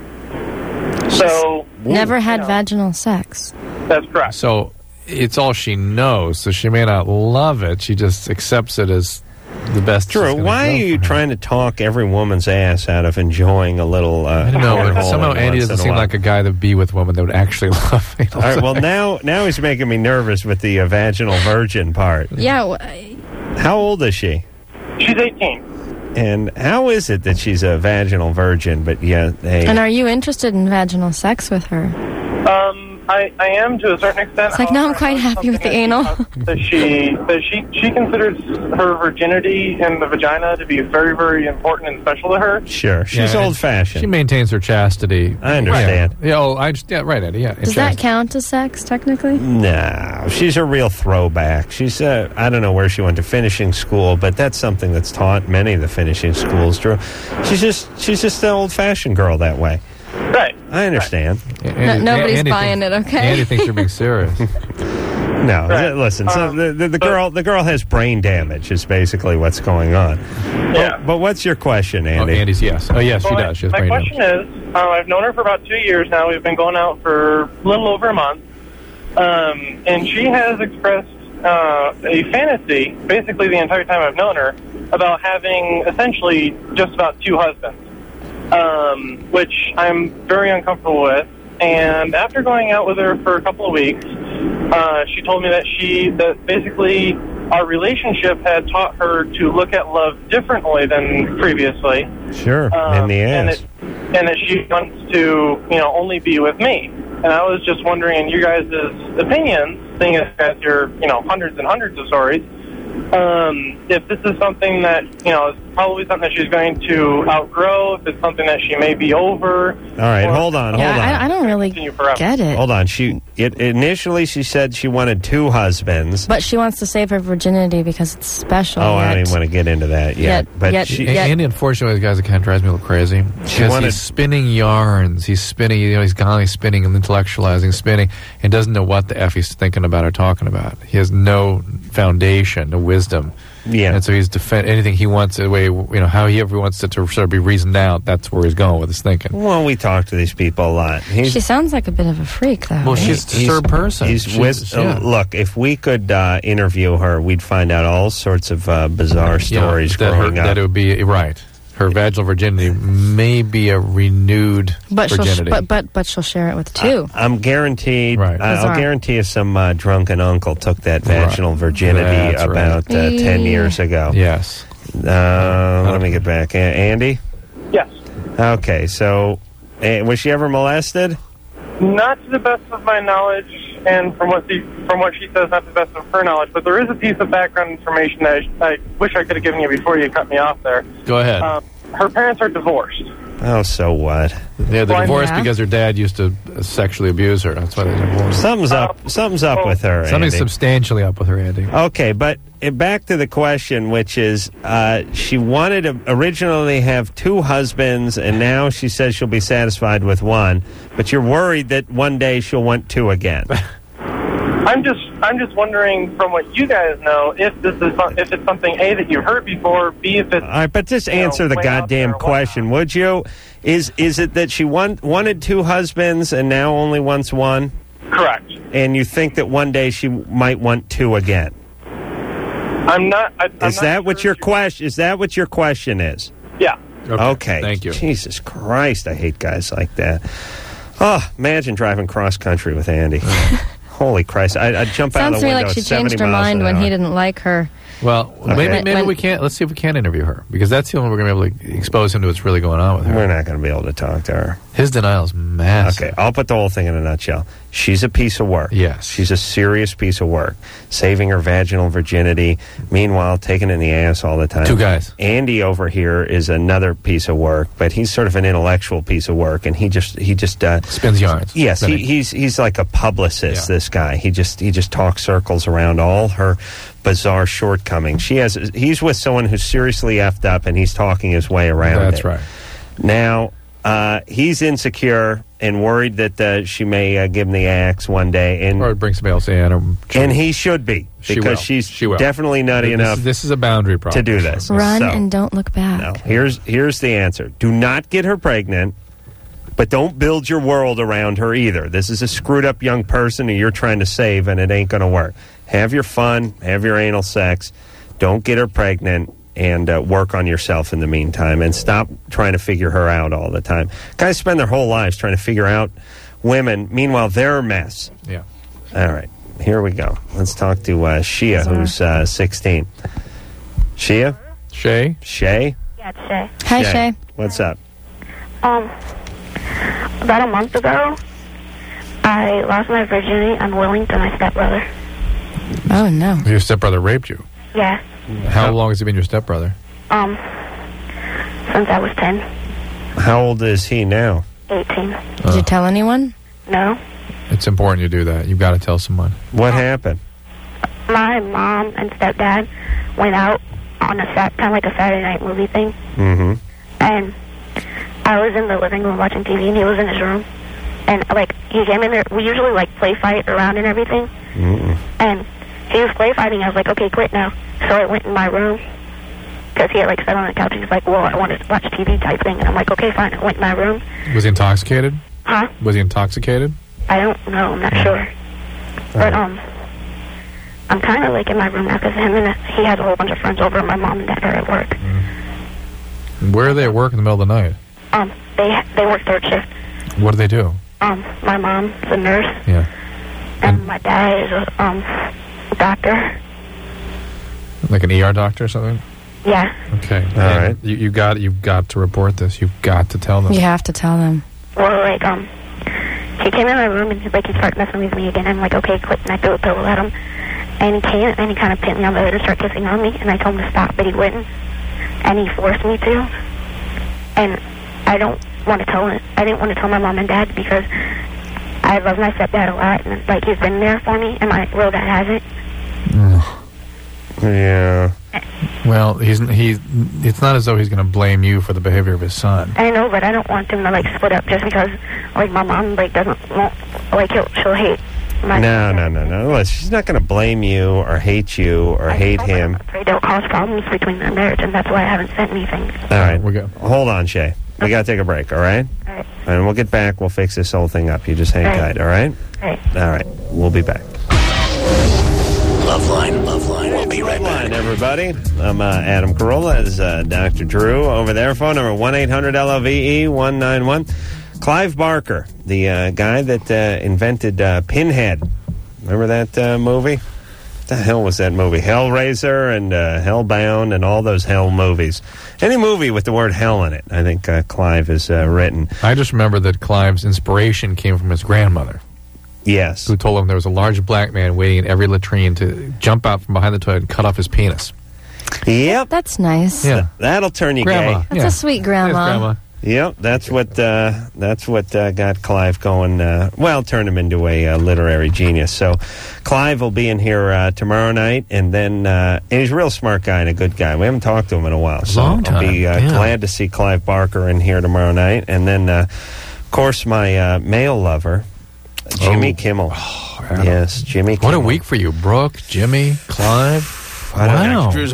So never had vaginal sex. That's correct. So it's all she knows, so she may not love it. She just accepts it as the best. Drew, why are you trying to talk every woman's ass out of enjoying a little... I don't know. Somehow Andy doesn't seem like a guy that would be with women that would actually love it. All right, well, now he's making me nervous with the vaginal virgin part. Yeah. How old is she? She's 18. And how is it that she's a vaginal virgin, but And are you interested in vaginal sex with her? I am to a certain extent. It's like, no, I'm quite happy with the anal. That she considers her virginity and the vagina to be very, very important and special to her. Sure, she's old-fashioned. She maintains her chastity. I understand. Right, Eddie. Yeah. Does that count as sex technically? No, she's a real throwback. She's I don't know where she went to finishing school, but that's something that's taught many of the finishing schools. Drew, she's just an old-fashioned girl that way. Right. I understand. Nobody's buying it, okay? Andy thinks you're being serious. No, listen. So the girl has brain damage. Is basically what's going on. Yeah. But what's your question, Andy? Oh, Andy's yes. Oh, yes, she does. She has my brain question damage. is, I've known her for about 2 years now. We've been going out for a little over a month, and she has expressed a fantasy, basically the entire time I've known her, about having essentially just about 2 husbands, which I'm very uncomfortable with. And after going out with her for a couple of weeks, she told me that basically our relationship had taught her to look at love differently than previously. Sure, in the ass. And that she wants to, only be with me. And I was just wondering, in you guys' opinions, seeing as you're, hundreds and hundreds of stories, if this is something that, is probably something that she's going to outgrow, if it's something that she may be over. All right, hold on. I don't really get it. Hold on. Initially, she said she wanted 2 husbands. But she wants to save her virginity because it's special. Oh, I don't even want to get into that yet. Andy, unfortunately, the guy's that kind of drives me a little crazy. He's spinning yarns. He's spinning, he's constantly spinning and intellectualizing, spinning, and doesn't know what the F he's thinking about or talking about. He has no foundation, no wisdom. Yeah. And so he's anything he wants, the way, how he ever wants it to sort of be reasoned out, that's where he's going with his thinking. Well, we talk to these people a lot. She sounds like a bit of a freak, though. Well, she's a third person. Look, if we could interview her, we'd find out all sorts of bizarre stories growing up. That it would be, right. Her vaginal virginity may be a renewed virginity. But she'll share it with 2. I'm guaranteed. Right. I'll guarantee you some drunken uncle took that vaginal virginity about 10 years ago. Yes. Let me get back. Andy? Yes. Okay, so was she ever molested? Not to the best of my knowledge, and from what she says, not to the best of her knowledge. But there is a piece of background information that I wish I could have given you before you cut me off there. Go ahead. Her parents are divorced. Oh, so what? Yeah, they're divorced because her dad used to sexually abuse her. That's why they're divorced. Something's up with her, Andy. Something's substantially up with her, Andy. Okay, but back to the question, which is she wanted to originally have 2 husbands, and now she says she'll be satisfied with 1, but you're worried that one day she'll want 2 again. I'm just wondering, from what you guys know, if it's something A, that you've heard before, B, if it's... All right, but just answer the goddamn question, would you? Is it that she wanted 2 husbands and now only wants 1? Correct. And you think that one day she might want 2 again? I'm not... Is that what your question is? Yeah. Okay. Thank you. Jesus Christ, I hate guys like that. Oh, imagine driving cross-country with Andy. Holy Christ! I'd jump out of the window. Sounds to me like she changed her mind when he didn't like her. Well, maybe we can't. Let's see if we can interview her, because that's the only way we're going to be able to expose him to what's really going on with her. We're not going to be able to talk to her. His denial is massive. Okay, I'll put the whole thing in a nutshell. She's a piece of work. Yes. She's a serious piece of work. Saving her vaginal virginity, meanwhile taking it in the ass all the time. 2 guys. Andy over here is another piece of work, but he's sort of an intellectual piece of work, and he just spins yarns. Yes, he's like a publicist. Yeah. This guy, he just talks circles around all her bizarre shortcomings. He's with someone who's seriously effed up, and he's talking his way around it. That's right. Now, he's insecure and worried that she may give him the axe one day, and or bring somebody else in, and he should be, because she's definitely nutty enough. This is a boundary problem to do this. Run and don't look back. No, here's the answer: do not get her pregnant, but don't build your world around her either. This is a screwed up young person who you're trying to save, and it ain't going to work. Have your fun, have your anal sex. Don't get her pregnant. And work on yourself in the meantime, and stop trying to figure her out all the time. Guys spend their whole lives trying to figure out women. Meanwhile, they're a mess. Yeah. All right, here we go. Let's talk to Shia, who's 16. Shia? Shay? Shay? Yeah, it's Shay. Hi, Shay. What's up? About a month ago, I lost my virginity unwilling to my stepbrother. Oh, no. Your stepbrother raped you? Yeah. How long has he been your stepbrother? Since I was 10. How old is he now? 18. Did you tell anyone? No. It's important you do that. You've got to tell someone. What happened? My mom and stepdad went out on a kind of like a Saturday night movie thing. Mm-hmm. And I was in the living room watching TV, and he was in his room. And, like, he came in there. We usually, like, play fight around and everything. And he was play fighting. I was like, okay, quit now. So I went in my room. Because he had, like, sat on the couch. And he was like, well, I wanted to watch TV type thing. And I'm like, okay, fine. I went in my room. Was he intoxicated? Huh? Was he intoxicated? I don't know. I'm not sure. But, I'm kind of, like, in my room now because him and he has a whole bunch of friends over. My mom and dad are at work. Where are they at work in the middle of the night? They work third shift. What do they do? My mom's a nurse. Yeah. And my dad is a doctor. Like an ER doctor or something? Yeah. Okay. All right. You've got to report this. You've got to tell them. You have to tell them. Well, like, he came in my room and, like, he started messing with me again. I'm like, okay, quit. And I threw a pillow at him. And he came and he kind of pinned me on the hood and started kissing on me. And I told him to stop, but he wouldn't. And he forced me to. And I don't want to tell him. I didn't want to tell my mom and dad because I love my stepdad a lot. And, like, he's been there for me, and my real dad hasn't. Yeah. Well, it's not as though he's going to blame you for the behavior of his son. I know, but I don't want them to, like, split up just because, like, my mom, like, she'll hate my No. Well, she's not going to blame you or hate you or hate him. I'm afraid they'll cause problems between their marriage, and that's why I haven't sent anything. All right. Hold on, Shay. We got to take a break, all right? All right. And we'll get back. We'll fix this whole thing up. You just hang tight, all right? All right. We'll be back. Loveline. We'll be right back. Everybody. I'm Adam Carolla. Is Dr. Drew over there. Phone number 1-800-LOVE-191. Clive Barker, the guy that invented Pinhead. Remember that movie? What the hell was that movie? Hellraiser and Hellbound and all those hell movies. Any movie with the word hell in it, I think Clive has written. I just remember that Clive's inspiration came from his grandmother. Yes. Who told him there was a large black man waiting in every latrine to jump out from behind the toilet and cut off his penis. Yep. That's nice. Yeah. That'll turn you Grandma. gay. That's a sweet grandma. Grandma. Yep, that's what got Clive going. Turned him into a literary genius. So, Clive will be in here tomorrow night, and then and he's a real smart guy and a good guy. We haven't talked to him in a while, so Long time. I'll be glad to see Clive Barker in here tomorrow night. And then, of course, my male lover, Jimmy Kimmel. Yes, Jimmy Kimmel. What a week for you, Brooke, Jimmy, Clive. Wow. That's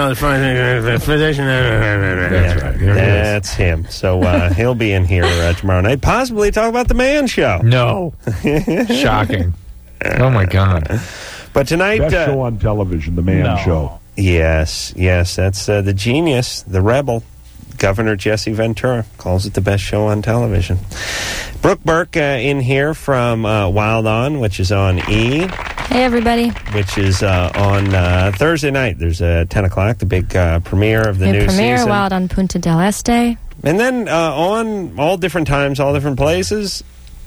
That's him. So he'll be in here tomorrow night. Possibly talk about The Man Show. No. Shocking. Oh, my God. But tonight... Best show on television, The Man Show. Yes. That's the genius, the rebel. Governor Jesse Ventura calls it the best show on television. Brooke Burke in here from Wild On, which is on E. Hey, everybody. Which is on Thursday night. There's a 10 o'clock, the big premiere of the new season. Wild on Punta del Este. And then on all different times, all different places.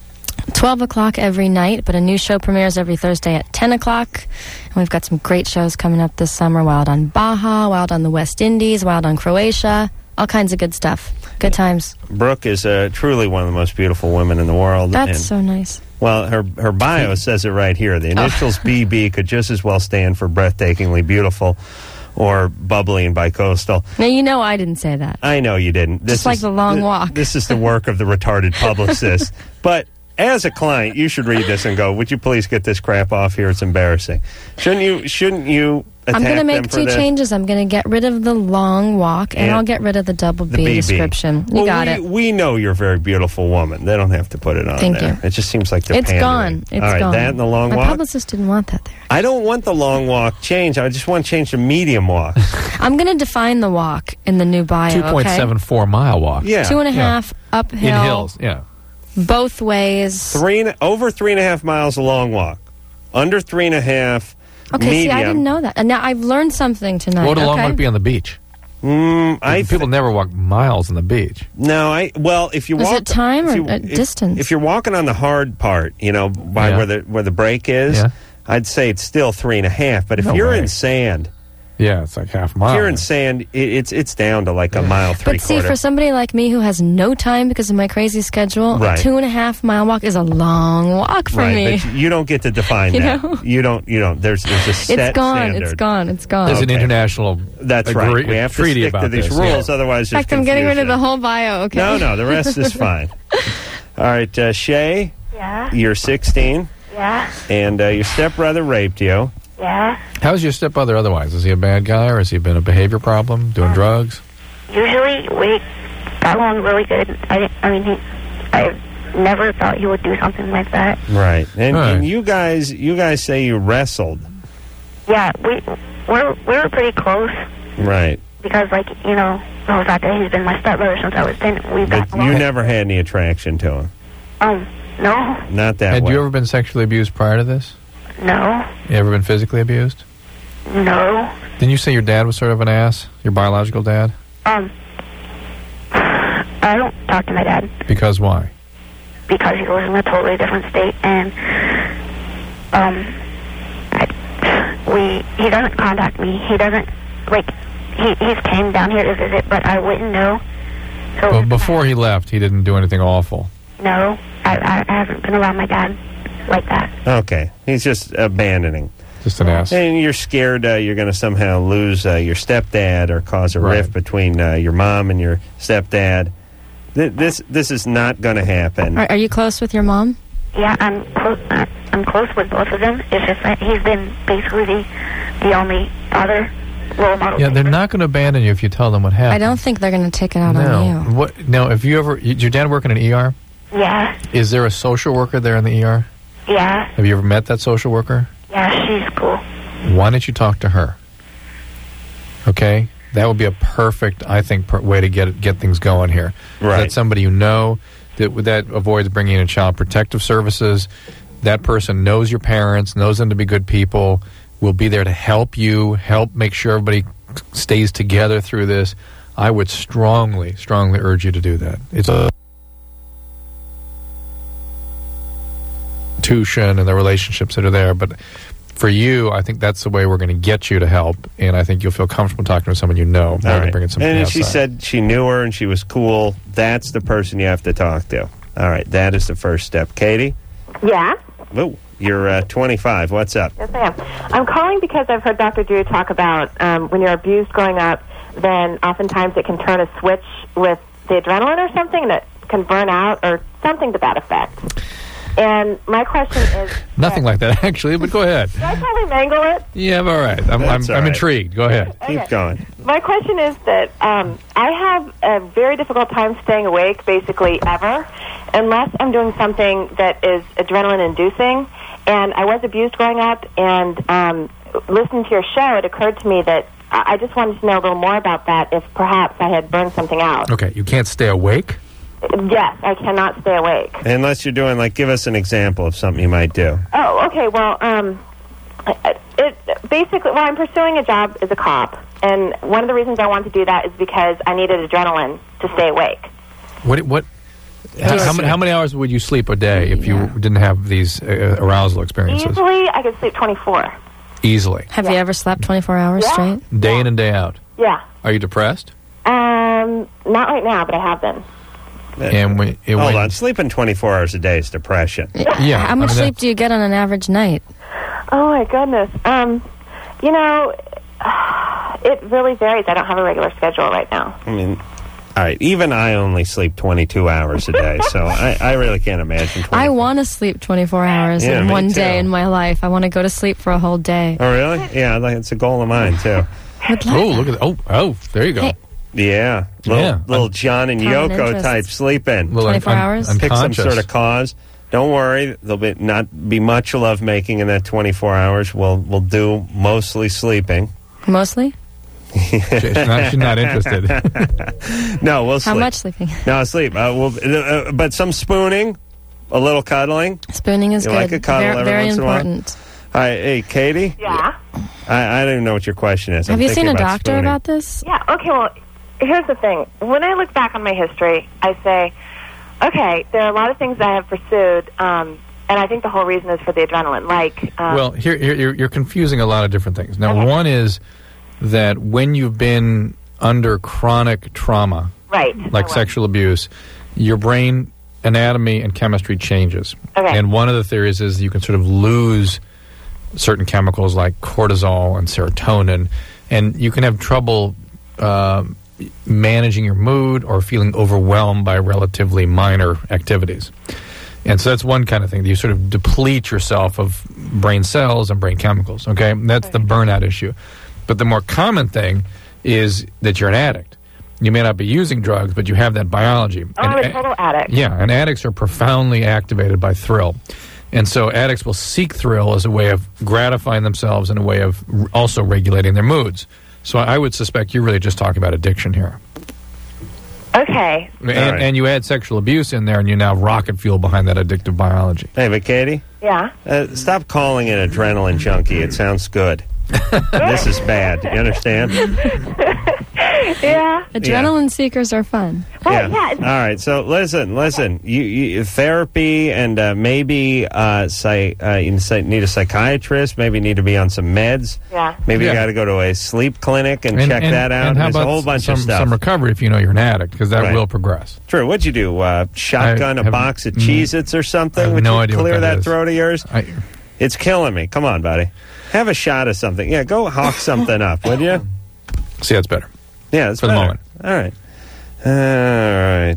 12 o'clock every night, but a new show premieres every Thursday at 10 o'clock. And we've got some great shows coming up this summer. Wild on Baja, Wild on the West Indies, Wild on Croatia. All kinds of good stuff. Good times. Brooke is truly one of the most beautiful women in the world. That's so nice. Well, her bio says it right here. The initials BB could just as well stand for breathtakingly beautiful or bubbly and bicoastal. Now, you know I didn't say that. I know you didn't. Just like the long walk. This is the work of the retarded publicist. But as a client, you should read this and go, would you please get this crap off here? It's embarrassing. Shouldn't you I'm going to make two changes. I'm going to get rid of the long walk, and I'll get rid of the double B description. You got it. We know you're a very beautiful woman. They don't have to put it on Thank there. You. It just seems like they're It's pandering. gone. It's All right, gone. that and the long walk? My publicist didn't want that there. I don't want the long walk changed. I just want to change the medium walk. I'm going to define the walk in the new bio, 2.74 mile walk. Yeah. 2.5 uphill. In hills, yeah. Both ways. Over 3.5 miles a long walk. Under 3.5 Okay, medium. see, I didn't know that. And now I've learned something tonight. What a long walk be on the beach? People never walk miles on the beach. No, if you walk... Is it time or distance? If you're walking on the hard part, by where the break is, I'd say it's still 3.5. But if you're in sand... Yeah, it's like half a mile. If you're in sand, it's down to like a mile, 3/4. But see, for somebody like me who has no time because of my crazy schedule, right. A 2.5 mile walk is a long walk for me. But you don't get to define that. You don't. There's a set It's gone. standard. It's gone. It's gone. There's an international That's right. We have to stick to these rules, otherwise in fact, I'm getting rid of the whole bio, okay? No, the rest is fine. All right, Shay. Yeah. You're 16. Yeah. And your stepbrother raped you. Yeah. How's your stepbrother otherwise? Is he a bad guy, or has he been a behavior problem, doing drugs? Usually, we got along really good. I never thought he would do something like that. Right. And you guys say you wrestled. Yeah, we were pretty close. Right. Because, the fact that he's been my stepbrother since I was 10, we've got But you never had any attraction to him? No. Not that Had way. you ever been sexually abused prior to this? No. You ever been physically abused? No. Didn't you say your dad was sort of an ass? Your biological dad? I don't talk to my dad. Because why? Because he lives in a totally different state, and he doesn't contact me. He doesn't, he's came down here to visit, but I wouldn't know. So Well, before he left, he didn't do anything awful. No, I haven't been around my dad like that. Okay. He's just abandoning. Just an ass. And you're scared you're going to somehow lose your stepdad or cause a rift between your mom and your stepdad. This is not going to happen. Are you close with your mom? Yeah, I'm close with both of them. It's just that he's been basically the only other role model. Yeah, they're not going to abandon you if you tell them what happened. I don't think they're going to take it out on you. What? Now, if you ever... Did your dad work in an ER? Yeah. Is there a social worker there in the ER? Yeah. Have you ever met that social worker? Yeah, she's cool. Why don't you talk to her? Okay? That would be a perfect, I think, way to get things going here. Right. That's somebody you know. That avoids bringing in Child Protective Services. That person knows your parents, knows them to be good people, will be there to help you, help make sure everybody stays together through this. I would strongly, strongly urge you to do that. It's a institution and the relationships that are there, but for you, I think that's the way we're going to get you to help, and I think you'll feel comfortable talking to someone you know more than bringing somebody And outside. she said she knew her and she was cool. That's the person you have to talk to. All right, that is the first step. Katie? Yeah? Oh, you're 25. What's up? Yes, I am. I'm calling because I've heard Dr. Drew talk about when you're abused growing up, then oftentimes it can turn a switch with the adrenaline or something that can burn out or something to that effect. And my question is... Nothing like that, actually, but go ahead. Did I probably mangle it? Yeah, all right. I'm intrigued. Go ahead. Keep going. My question is that I have a very difficult time staying awake, basically ever, unless I'm doing something that is adrenaline-inducing. And I was abused growing up, and listening to your show, it occurred to me that I just wanted to know a little more about that, if perhaps I had burned something out. Okay, you can't stay awake? Yes, I cannot stay awake. Unless you're doing, give us an example of something you might do. Oh, okay. Well, I'm pursuing a job as a cop, and one of the reasons I want to do that is because I needed adrenaline to stay awake. How many hours would you sleep a day if you didn't have these arousal experiences? Easily, I could sleep 24. Easily. Have you ever slept 24 hours straight? Day in and day out? Yeah. Are you depressed? Not right now, but I have been. And Hold on. Sleeping 24 hours a day is depression. Yeah. How much sleep do you get on an average night? Oh, my goodness. It really varies. I don't have a regular schedule right now. I mean, all right. Even I only sleep 22 hours a day, so I really can't imagine 24. I want to sleep 24 hours in one day in my life. I want to go to sleep for a whole day. Oh, really? Yeah, it's a goal of mine, too. Look at that. Oh, there you go. Hey. Yeah. Little John and Yoko type sleeping. 24 hours? Pick some sort of cause. Don't worry. There'll not be much love making in that 24 hours. We'll do mostly sleeping. Mostly? She's not interested. No, we'll sleep. How much sleeping? No, sleep. But some spooning, a little cuddling. Spooning is you good. Like a cuddle every very once important. In a while? All right, hey, Katie? Yeah? I don't even know what your question is. Have you seen a doctor spooning. About this? Yeah, okay, well, here's the thing. When I look back on my history, I say, okay, there are a lot of things I have pursued, and I think the whole reason is for the adrenaline. Well, here you're confusing a lot of different things. Now, one is that when you've been under chronic trauma, right, like sexual abuse, your brain anatomy and chemistry changes. Okay. And one of the theories is you can sort of lose certain chemicals like cortisol and serotonin, and you can have trouble managing your mood or feeling overwhelmed by relatively minor activities. And so that's one kind of thing. You sort of deplete yourself of brain cells and brain chemicals, okay? That's the burnout issue. But the more common thing is that you're an addict. You may not be using drugs, but you have that biology. I'm a total addict. Yeah, and addicts are profoundly activated by thrill. And so addicts will seek thrill as a way of gratifying themselves and a way of also regulating their moods. So I would suspect you're really just talking about addiction here. Okay. And you add sexual abuse in there, and you now rocket fuel behind that addictive biology. Hey, but Katie? Yeah? Stop calling it adrenaline junkie. It sounds good. This is bad. You understand? Yeah. Adrenaline seekers are fun. Yeah. All right. So listen. You therapy and maybe you need a psychiatrist. Maybe need to be on some meds. Yeah. Maybe you got to go to a sleep clinic and check that out. And how There's about a whole bunch of stuff. Some recovery if you know you're an addict, because that will progress. True. What'd you do? Shotgun a box of Cheez-Its or something? I have Would no you idea what clear that that is. throat of yours? It's killing me. Come on, buddy. Have a shot of something. Yeah, go hawk something up, would you? See, that's better. Yeah, that's for better. the moment. All right.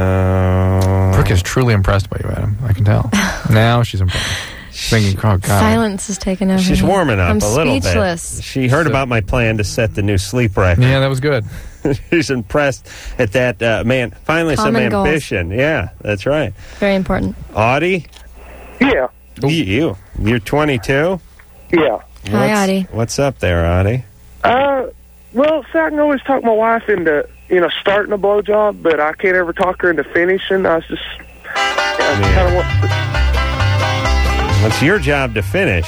Brooke is truly impressed by you, Adam. I can tell. Now she's impressed. Thinking, oh, God. Silence is taking over. She's warming up I'm a little speechless. bit. She heard about my plan to set the new sleep record. Yeah, that was good. She's impressed at that. Man, finally Common some goals. ambition. Yeah, that's right. Very important. Audie? Yeah. You're 22? Yeah. Hi, Audie. What's up there, Audie? Well, see, I can always talk my wife into, starting a blowjob, but I can't ever talk her into finishing. I was just kind of What's your job to finish?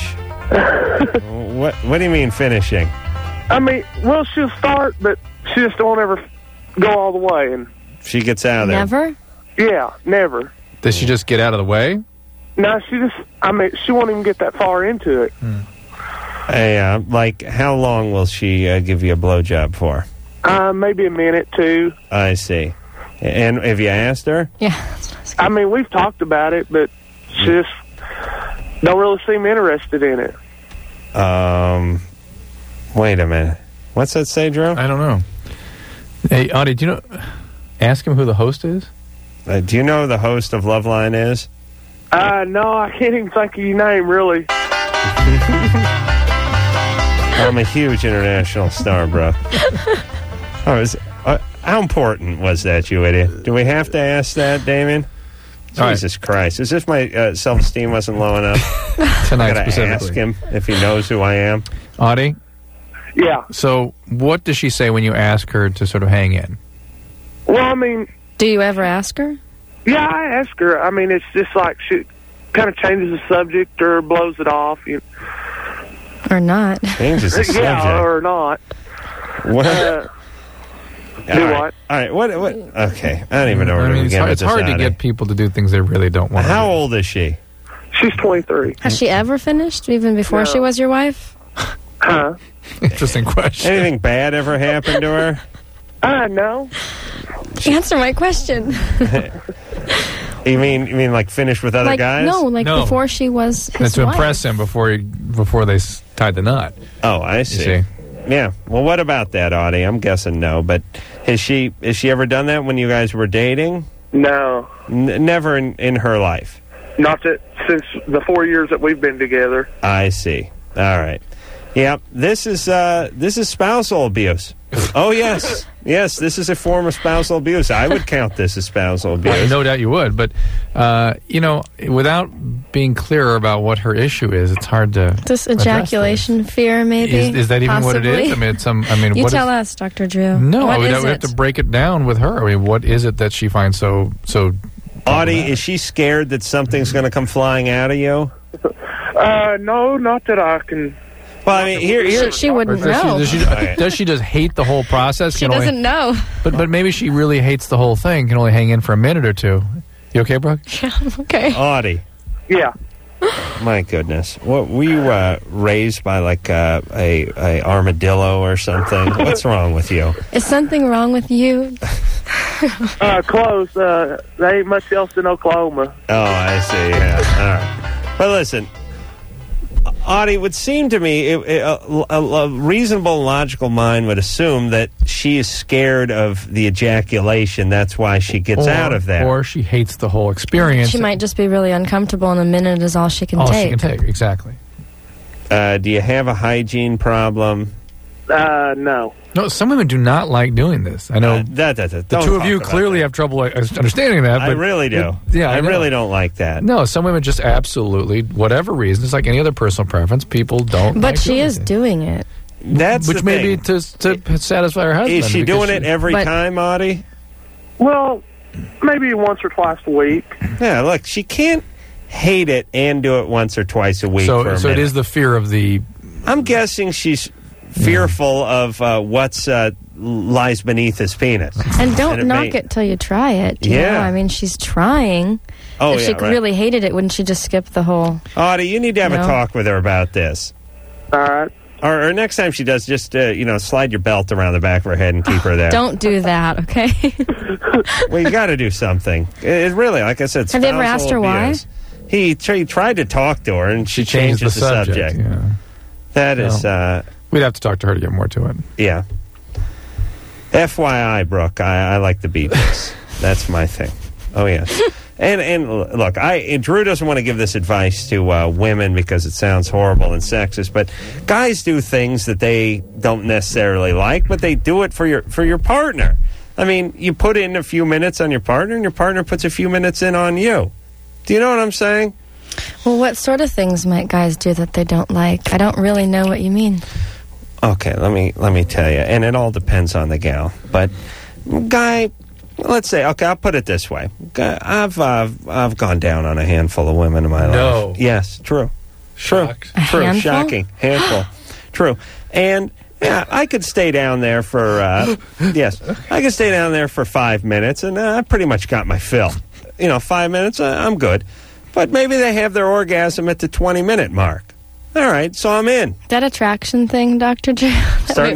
What do you mean finishing? I mean, well, she'll start, but she just won't ever go all the way. And she gets out of there. Never? Yeah, never. Does she just get out of the way? No, she won't even get that far into it. Hey, how long will she give you a blowjob for? Maybe a minute, 2. I see. And have you asked her? Yeah. I mean, we've talked about it, but she just don't really seem interested in it. Wait a minute. What's that say, Drew? I don't know. Hey, Audie, do you know? Ask him who the host is. Do you know who the host of Loveline is? No, I can't even think of your name, really. I'm a huge international star, bro. How important was that, you idiot? Do we have to ask that, Damien? Jesus Christ. Is this my self-esteem wasn't low enough? Tonight I gotta specifically. ask him if he knows who I am. Audie? Yeah. So what does she say when you ask her to sort of hang in? Well, I mean... Do you ever ask her? Yeah, I ask her. I mean, it's just like she kind of changes the subject or blows it off. Or not. Changes the subject. Yeah, or not. What? Do what? All right. What? Okay. I don't even know where to begin with It's this, hard to Audie. get people to do things they really don't want. How old is she? She's 23. Has she ever finished, even before she was your wife? Huh? Interesting question. Anything bad ever happened to her? No. Answer my question. You mean like finish with other guys? No, before she was his That's to wife. impress him before they tied the knot. Oh, I see. Yeah. Well, what about that, Audie? I'm guessing no, but has she ever done that when you guys were dating? No. Never in her life. Not that since the 4 years that we've been together. I see. All right. Yeah, this is spousal abuse. Oh, yes. Yes, this is a form of spousal abuse. I would count this as spousal abuse. No doubt you would, but, without being clearer about what her issue is, it's hard to This ejaculation fear, maybe? Is that even what it is? Possibly? You tell us, Dr. Drew. No, What we is have it? to break it down with her. I mean, what is it that she finds so Audie, is she scared that something's going to come flying out of you? No, not that I can... Well, I mean, here She wouldn't know. Does she just hate the whole process? She doesn't know. But maybe she really hates the whole thing. Can only hang in for a minute or two. You okay, Brooke? Yeah, I'm okay. Audie. Yeah. My goodness. What, were you raised by like a armadillo or something? What's wrong with you? Is something wrong with you? Close. There ain't much else in Oklahoma. Oh, I see. Yeah. All right. But listen, Audie, it would seem to me a reasonable, logical mind would assume that she is scared of the ejaculation. That's why she gets out of there. Or she hates the whole experience. She might just be really uncomfortable, and a minute is all she can take. All she can take, exactly. Do you have a hygiene problem? No. No, some women do not like doing this. I know the two of you clearly have trouble understanding that. But I really do. I really don't like that. No, some women just absolutely, whatever reason, it's like any other personal preference, people don't But like she doing is it. doing it. Which may be to satisfy her husband. Is she doing it every time, Audie? Well, maybe once or twice a week. Yeah, look, she can't hate it and do it once or twice a week for a So minute. it is the fear of the... I'm guessing she's fearful of what's lies beneath his penis. And don't knock it till you try it. You know? I mean, she's trying. Oh, if she really hated it, wouldn't she just skip the whole... Audie, you need to have a talk with her about this. All right. Or next time she does, just slide your belt around the back of her head and keep her there. Don't do that, okay? Well, you got to do something. It really, like I said, Have you ever asked her abuse. He tried to talk to her, and she changes the subject. Yeah. That is... we'd have to talk to her to get more to it. Yeah. FYI, Brooke, I like the Beatles. That's my thing. Oh, yes. And look, Drew doesn't want to give this advice to women because it sounds horrible and sexist, but guys do things that they don't necessarily like, but they do it for your partner. I mean, you put in a few minutes on your partner, and your partner puts a few minutes in on you. Do you know what I'm saying? Well, what sort of things might guys do that they don't like? I don't really know what you mean. Okay, let me tell you, and it all depends on the gal. But guy, let's say, okay, I'll put it this way: I've gone down on a handful of women in my life. Yes, true, true, handful? Shocking, handful, true, and. Yeah, I could stay down there for, I could stay down there for 5 minutes, and I pretty much got my fill. 5 minutes, I'm good. But maybe they have their orgasm at the 20-minute mark. All right, so I'm in. That attraction thing, Dr. J. That's going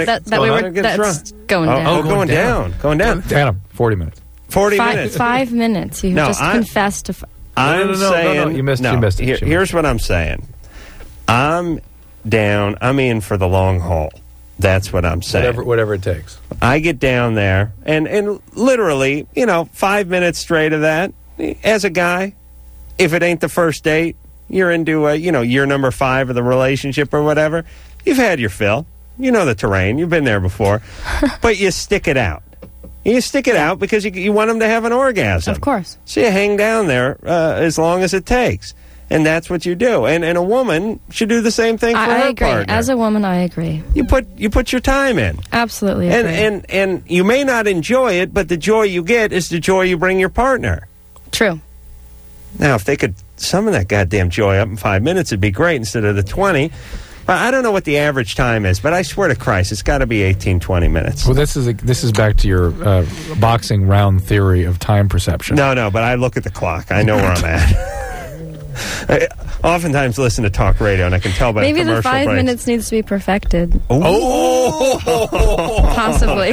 down. Going down. Going down. Adam, 40 minutes. 40 minutes. 5 minutes. You just confessed to... I'm saying... You missed it. Here's what I'm saying. I'm down. I'm in for the long haul. That's what I'm saying. Whatever it takes. I get down there, and literally, 5 minutes straight of that, as a guy, if it ain't the first date, you're into, year number 5 of the relationship or whatever, you've had your fill. You know the terrain. You've been there before. But you stick it out. You stick it out because you want them to have an orgasm. Of course. So you hang down there as long as it takes. And that's what you do. And a woman should do the same thing for her I agree. partner. As a woman, I agree. You put your time in. Absolutely agree. And you may not enjoy it, but the joy you get is the joy you bring your partner. True. Now, if they could summon that goddamn joy up in 5 minutes, it'd be great instead of the 20. But I don't know what the average time is, but I swear to Christ, it's got to be 18, 20 minutes. Well, this is back to your boxing round theory of time perception. No, but I look at the clock. I know where I'm at. I oftentimes listen to talk radio, and I can tell by maybe the commercial the 5 breaks. minutes needs to be perfected. Oh, possibly.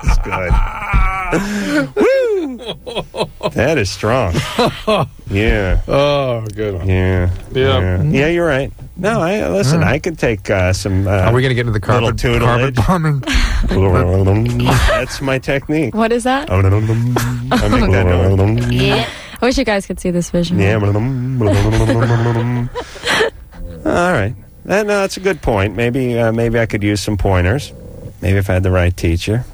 That is good. Woo! That is strong. Yeah. Oh, good one. Yeah. Yeah. Yeah, you're right. No, listen. I could take some. Are we going to get into the carpet bombing? That's my technique. What is that? I make that noise. Yeah. I wish you guys could see this visual. Yeah. All right. No, that's a good point. Maybe I could use some pointers. Maybe if I had the right teacher.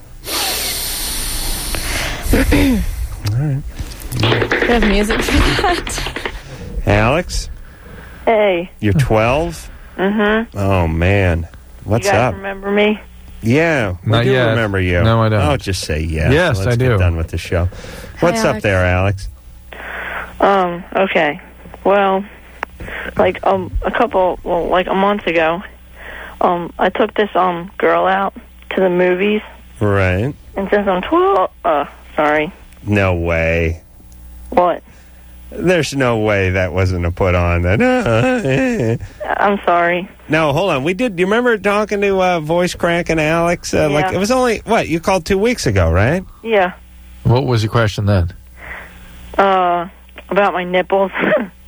All right. We have music for that. Alex? Hey. You're 12? Mm-hmm. Oh, man. What's you guys up? Remember me? Yeah, we Not do yet. remember you. No, I don't. Oh, just say yes. Yes, Let's I do. Get done with the show. What's up Alex. there, Alex? Okay. Well, like a month ago, I took this girl out to the movies. Right. And since I'm 12, sorry. No way. What? There's no way that wasn't a put on. I'm sorry. No, hold on. We did. Do you remember talking to Voice Crack and Alex? Like it was only what you called 2 weeks ago, right? Yeah. What was your question then? About my nipples.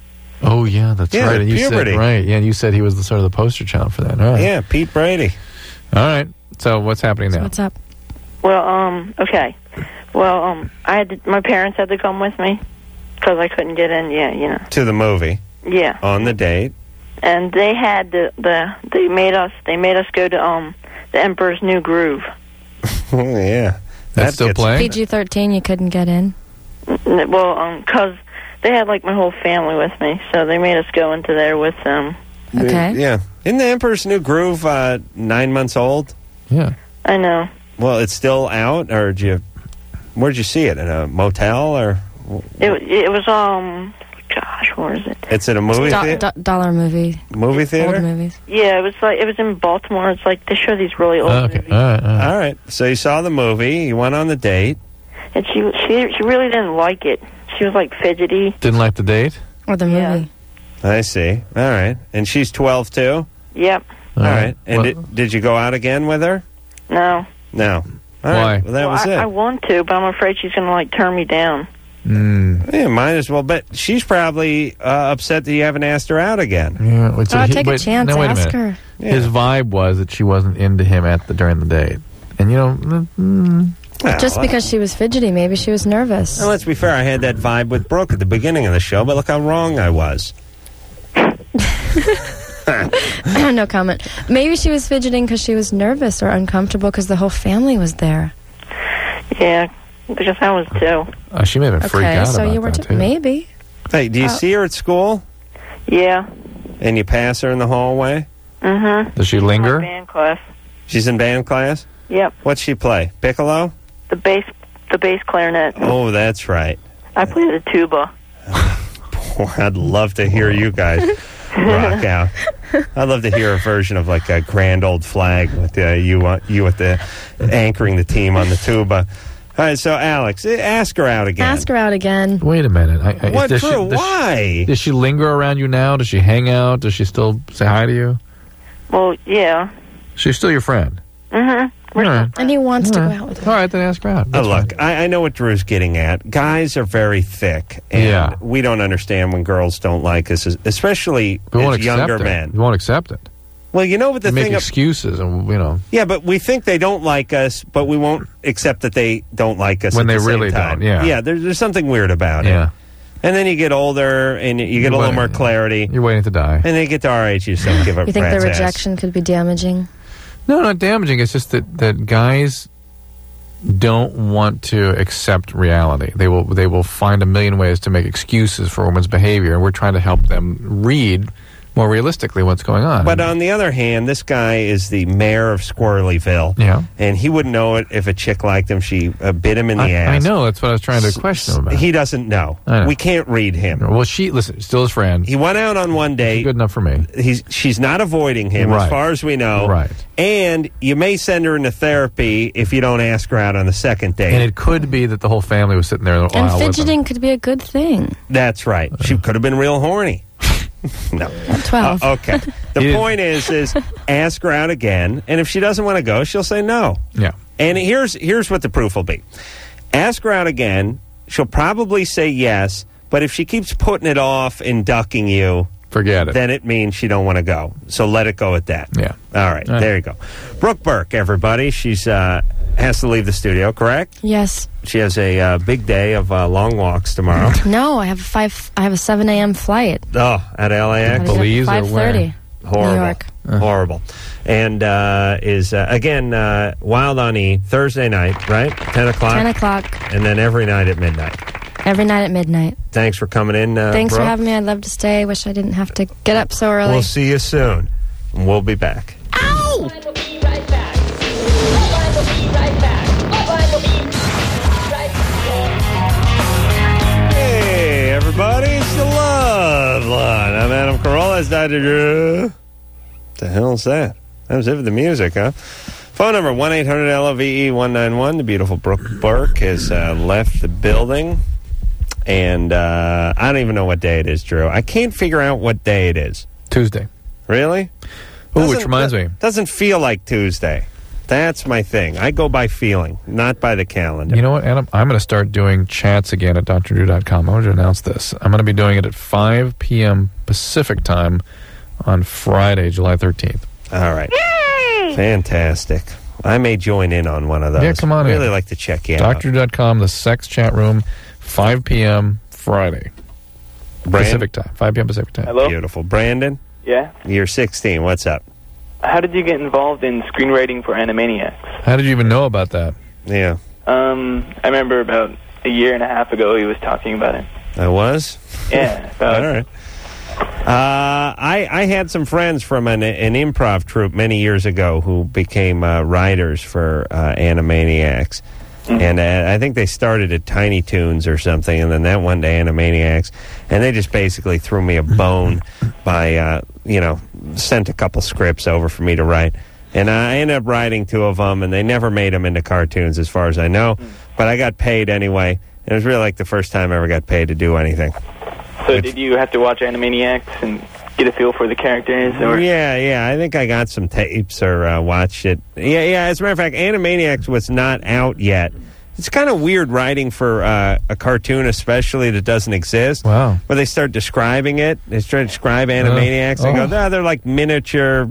Oh, yeah, that's Yeah, right. And you puberty. said, right, yeah, and you said he was the sort of the poster child for that. All right. Yeah, Pete Brady. All right. So what's happening now? What's up? Well, okay. Well, my parents had to come with me because I couldn't get in. Yeah, you know. To the movie. Yeah. On the date. And they had they made us go to the Emperor's New Groove. Oh, yeah. That's still playing? PG-13, you couldn't get in? Well, because they had like my whole family with me, so they made us go into there with them. Okay. Yeah. Isn't the Emperor's New Groove 9 months old? Yeah. I know. Well, it's still out, or where'd you see it? In a motel, or? It was gosh, where is it? It's at a movie theater? Dollar movie. Movie theater? Old movies. Yeah, it was in Baltimore. It's like they show these really old movies. All right. So you saw the movie, you went on the date. And she really didn't like it. She was like fidgety. Didn't like the date? Or the movie. I see. All right. And she's 12 too? Yep. All right. And did you go out again with her? No. No. All Why? right. Well, that was it. I want to, but I'm afraid she's going to like turn me down. Yeah, might as well. But she's probably upset that you haven't asked her out again. Yeah, take a chance. No, wait a Ask minute. her. Yeah. His vibe was that she wasn't into him during the date. And, you know... Just because she was fidgety, maybe she was nervous. Well, let's be fair. I had that vibe with Brooke at the beginning of the show, but look how wrong I was. No comment. Maybe she was fidgeting because she was nervous or uncomfortable because the whole family was there. Yeah, because I was too. She may have been freaked out so about you were that, too. maybe. Hey, do you see her at school? Yeah. And you pass her in the hallway? Mm-hmm. Does she linger? Band class. She's in band class? Yep. What's she play? Piccolo? The bass clarinet. Oh, that's right. I play the tuba. Boy, I'd love to hear you guys rock out. I'd love to hear a version of like a Grand Old Flag with you at the anchoring the team on the tuba. All right, so Alex, ask her out again. Ask her out again. Wait a minute. What, Drew? Why? Does she linger around you now? Does she hang out? Does she still say hi to you? Well, yeah. She's still your friend? Mm-hmm. All right. And he wants to go out with her. All right, then ask her out. That's Look, I know what Drew's getting at. Guys are very thick, and we don't understand when girls don't like us, especially as younger men. We won't accept it. Well, you know what the make thing... excuses, and Yeah, but we think they don't like us, but we won't accept that they don't like us when at they the same really time. don't, yeah. Yeah, there's something weird about it. And then you get older, and you get a little more clarity. You're waiting to die. And they get to our age, you just don't give a You think the rat's ass. rejection could be damaging? No, not damaging. It's just that guys don't want to accept reality. They will find a million ways to make excuses for a woman's behavior, and we're trying to help them read more realistically what's going on. But on the other hand, this guy is the mayor of Squirrelyville. Yeah. And he wouldn't know it if a chick liked him. She bit him in the ass. I know. That's what I was trying to question him about. He doesn't know. I know. We can't read him. Well, listen, still his friend. He went out on one date. Good enough for me. She's not avoiding him, as far as we know. Right. And you may send her into therapy if you don't ask her out on the second date. And it could be that the whole family was sitting there in the And aisle with him. fidgeting could be a good thing. That's right. She could have been real horny. No. At 12. Okay. The point is ask her out again, and if she doesn't want to go, she'll say no. Yeah. And here's what the proof will be. Ask her out again, she'll probably say yes, but if she keeps putting it off and ducking you, forget it. Then it means she don't want to go. So let it go at that. Yeah. All right. There you go. Brooke Burke, everybody. She's has to leave the studio, correct? Yes. She has a big day of long walks tomorrow. No, I have a 7 a.m. flight. Oh, at LAX? Belize or where? 5:30. Horrible. New York. Horrible. And is, again, Wild on E, Thursday night, right? 10 o'clock? 10 o'clock. And then every night at midnight. Every night at midnight. Thanks for coming in, Thanks Brooke. for having me. I'd love to stay. Wish I didn't have to get up so early. We'll see you soon. And we'll be back. Ow! Hey, everybody, it's the Love Line. I'm Adam Carolla. That's Dr. Drew. What the hell is that? That was it for the music, huh? Phone number 1-800-LOVE-191. The beautiful Brooke Burke has left the building. And I don't even know what day it is, Drew. I can't figure out what day it is. Tuesday. Really? Oh, which reminds me. Doesn't feel like Tuesday. That's my thing. I go by feeling, not by the calendar. You know what, Adam? I'm going to start doing chats again at drdrew.com. I want to announce this. I'm going to be doing it at 5 p.m. Pacific time on Friday, July 13th. All right. Yay! Fantastic. I may join in on one of those. Yeah, come on I'd in. really like to check you out. drdrew.com, the sex chat room, 5 p.m. Friday. Pacific time. 5 p.m. Pacific time. Hello? Beautiful. Brandon? Yeah? You're 16. What's up? How did you get involved in screenwriting for Animaniacs? How did you even know about that? Yeah. I remember about a year and a half ago he was talking about it. I was? Yeah. All right. I had some friends from an improv troupe many years ago who became writers for Animaniacs. And I think they started at Tiny Toons or something, and then that went to Animaniacs. And they just basically threw me a bone by, sent a couple scripts over for me to write. And I ended up writing 2 of them, and they never made them into cartoons as far as I know. But I got paid anyway. It was really like the first time I ever got paid to do anything. So did you have to watch Animaniacs and get a feel for the characters? Or? Yeah. I think I got some tapes or watched it. Yeah. As a matter of fact, Animaniacs was not out yet. It's kind of weird writing for a cartoon, especially that doesn't exist. Wow. Where they start describing it. They start to describe Animaniacs. They go, they're like miniature.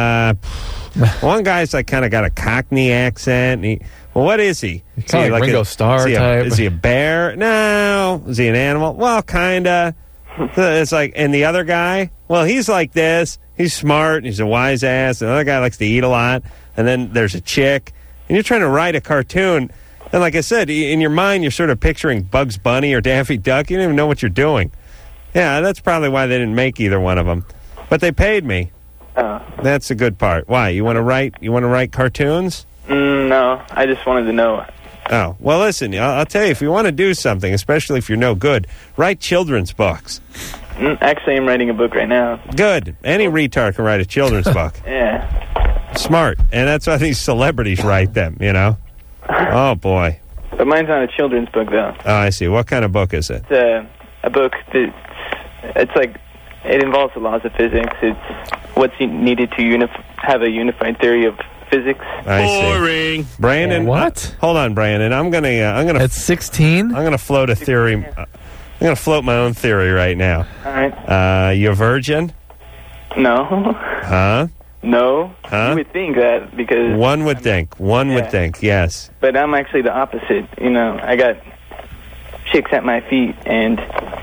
One guy's like kind of got a Cockney accent. Well, what is he? It's kind of like Ringo Starr type. Is he a bear? No. Is he an animal? Well, kind of. It's like, and the other guy, well, he's like this. He's smart. He's a wise ass. The other guy likes to eat a lot. And then there's a chick. And you're trying to write a cartoon. And like I said, in your mind, you're sort of picturing Bugs Bunny or Daffy Duck. You don't even know what you're doing. Yeah, that's probably why they didn't make either one of them. But they paid me. That's the good part. Why? You want to write cartoons? No, I just wanted to know. Oh, well, listen, I'll tell you, if you want to do something, especially if you're no good, write children's books. Actually, I'm writing a book right now. Good. Any retard can write a children's book. Yeah. Smart. And that's why these celebrities write them, you know? Oh, boy. But mine's not a children's book, though. Oh, I see. What kind of book is it? It's a book it's like, it involves the laws of physics. It's what's needed to have a unified theory of physics. Boring. Brandon, what? Hold on, Brandon. I'm gonna. At 16, I'm gonna float a theory. I'm gonna float my own theory right now. All right. You a virgin? No. Huh? No. Huh? You would think that because one would think. One would think. Yes. But I'm actually the opposite. You know, I got chicks at my feet, and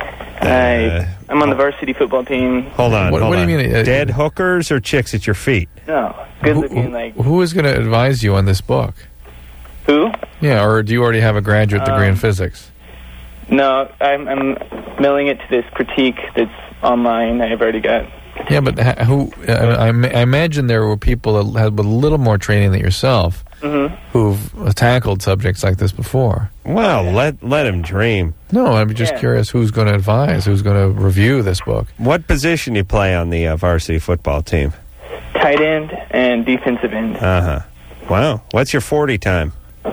I'm on the varsity football team. Hold on. What do you mean? Dead hookers or chicks at your feet? No. Good looking, like. Who is going to advise you on this book? Who? Yeah, or do you already have a graduate degree in physics? No, I'm mailing it to this critique that's online. I've already got. Yeah, but who? I imagine there were people that had with a little more training than yourself who've tackled subjects like this before. Well, let him dream. No, I'm just curious who's going to advise, who's going to review this book. What position you play on the varsity football team? Tight end and defensive end. Wow. What's your 40 time?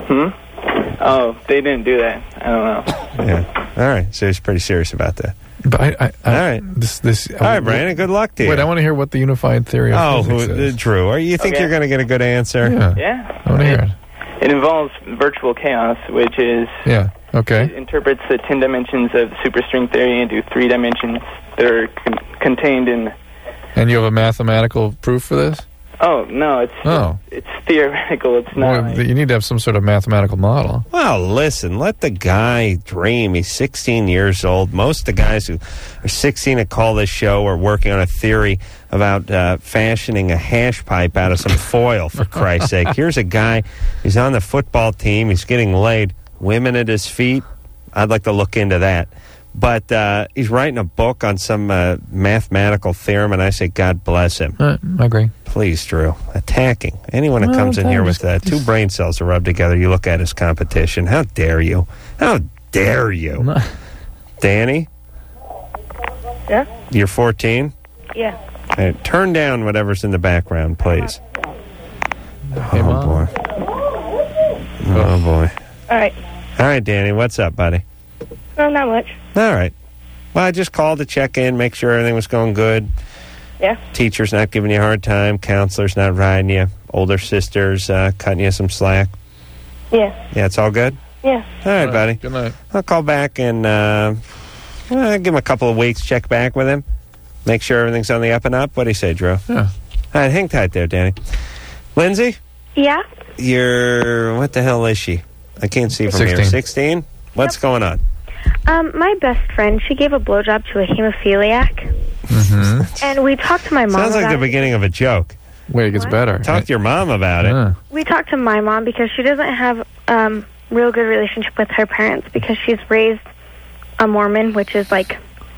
Oh, they didn't do that. I don't know. Yeah. All right. So he's pretty serious about that. But all right. All right, Brandon. Good luck to you. Wait, I want to hear what the unified theory of physics is. Drew, you think you're going to get a good answer? Yeah. I want to hear it. It involves virtual chaos, which is... Yeah, okay. It interprets the 10 dimensions of superstring theory into 3 dimensions that are contained in... And you have a mathematical proof for this? Oh, no, it's theoretical. It's not... Well, you need to have some sort of mathematical model. Well, listen, let the guy dream. He's 16 years old. Most of the guys who are 16 that call this show are working on a theory about fashioning a hash pipe out of some foil, for Christ's sake. Here's a guy, he's on the football team, he's getting laid, women at his feet. I'd like to look into that. But he's writing a book on some mathematical theorem, and I say, God bless him. I agree. Please, Drew. Attacking. Anyone that comes in here with 2 brain cells are rubbed together, you look at as competition. How dare you? How dare you? Danny? Yeah? You're 14? Yeah. Right, turn down whatever's in the background, please. Hey, Mom. Boy. Oh, boy. All right. All right, Danny, what's up, buddy? No, not much. All right. Well, I just called to check in, make sure everything was going good. Yeah. Teachers not giving you a hard time, counselors not riding you, older sisters cutting you some slack. Yeah. Yeah, it's all good? Yeah. All right, buddy. Good night. I'll call back and give him a couple of weeks, check back with him, make sure everything's on the up and up. What do you say, Drew? Yeah. All right, hang tight there, Danny. Lindsay? Yeah? What the hell is she? I can't see from 16. here. 16? What's going on? My best friend, she gave a blowjob to a hemophiliac. Mm-hmm. And we talked to my mom Sounds like about the it. beginning of a joke. Wait, it gets better. Talk to your mom about it. We talked to my mom because she doesn't have real good relationship with her parents because she's raised a Mormon, which is like,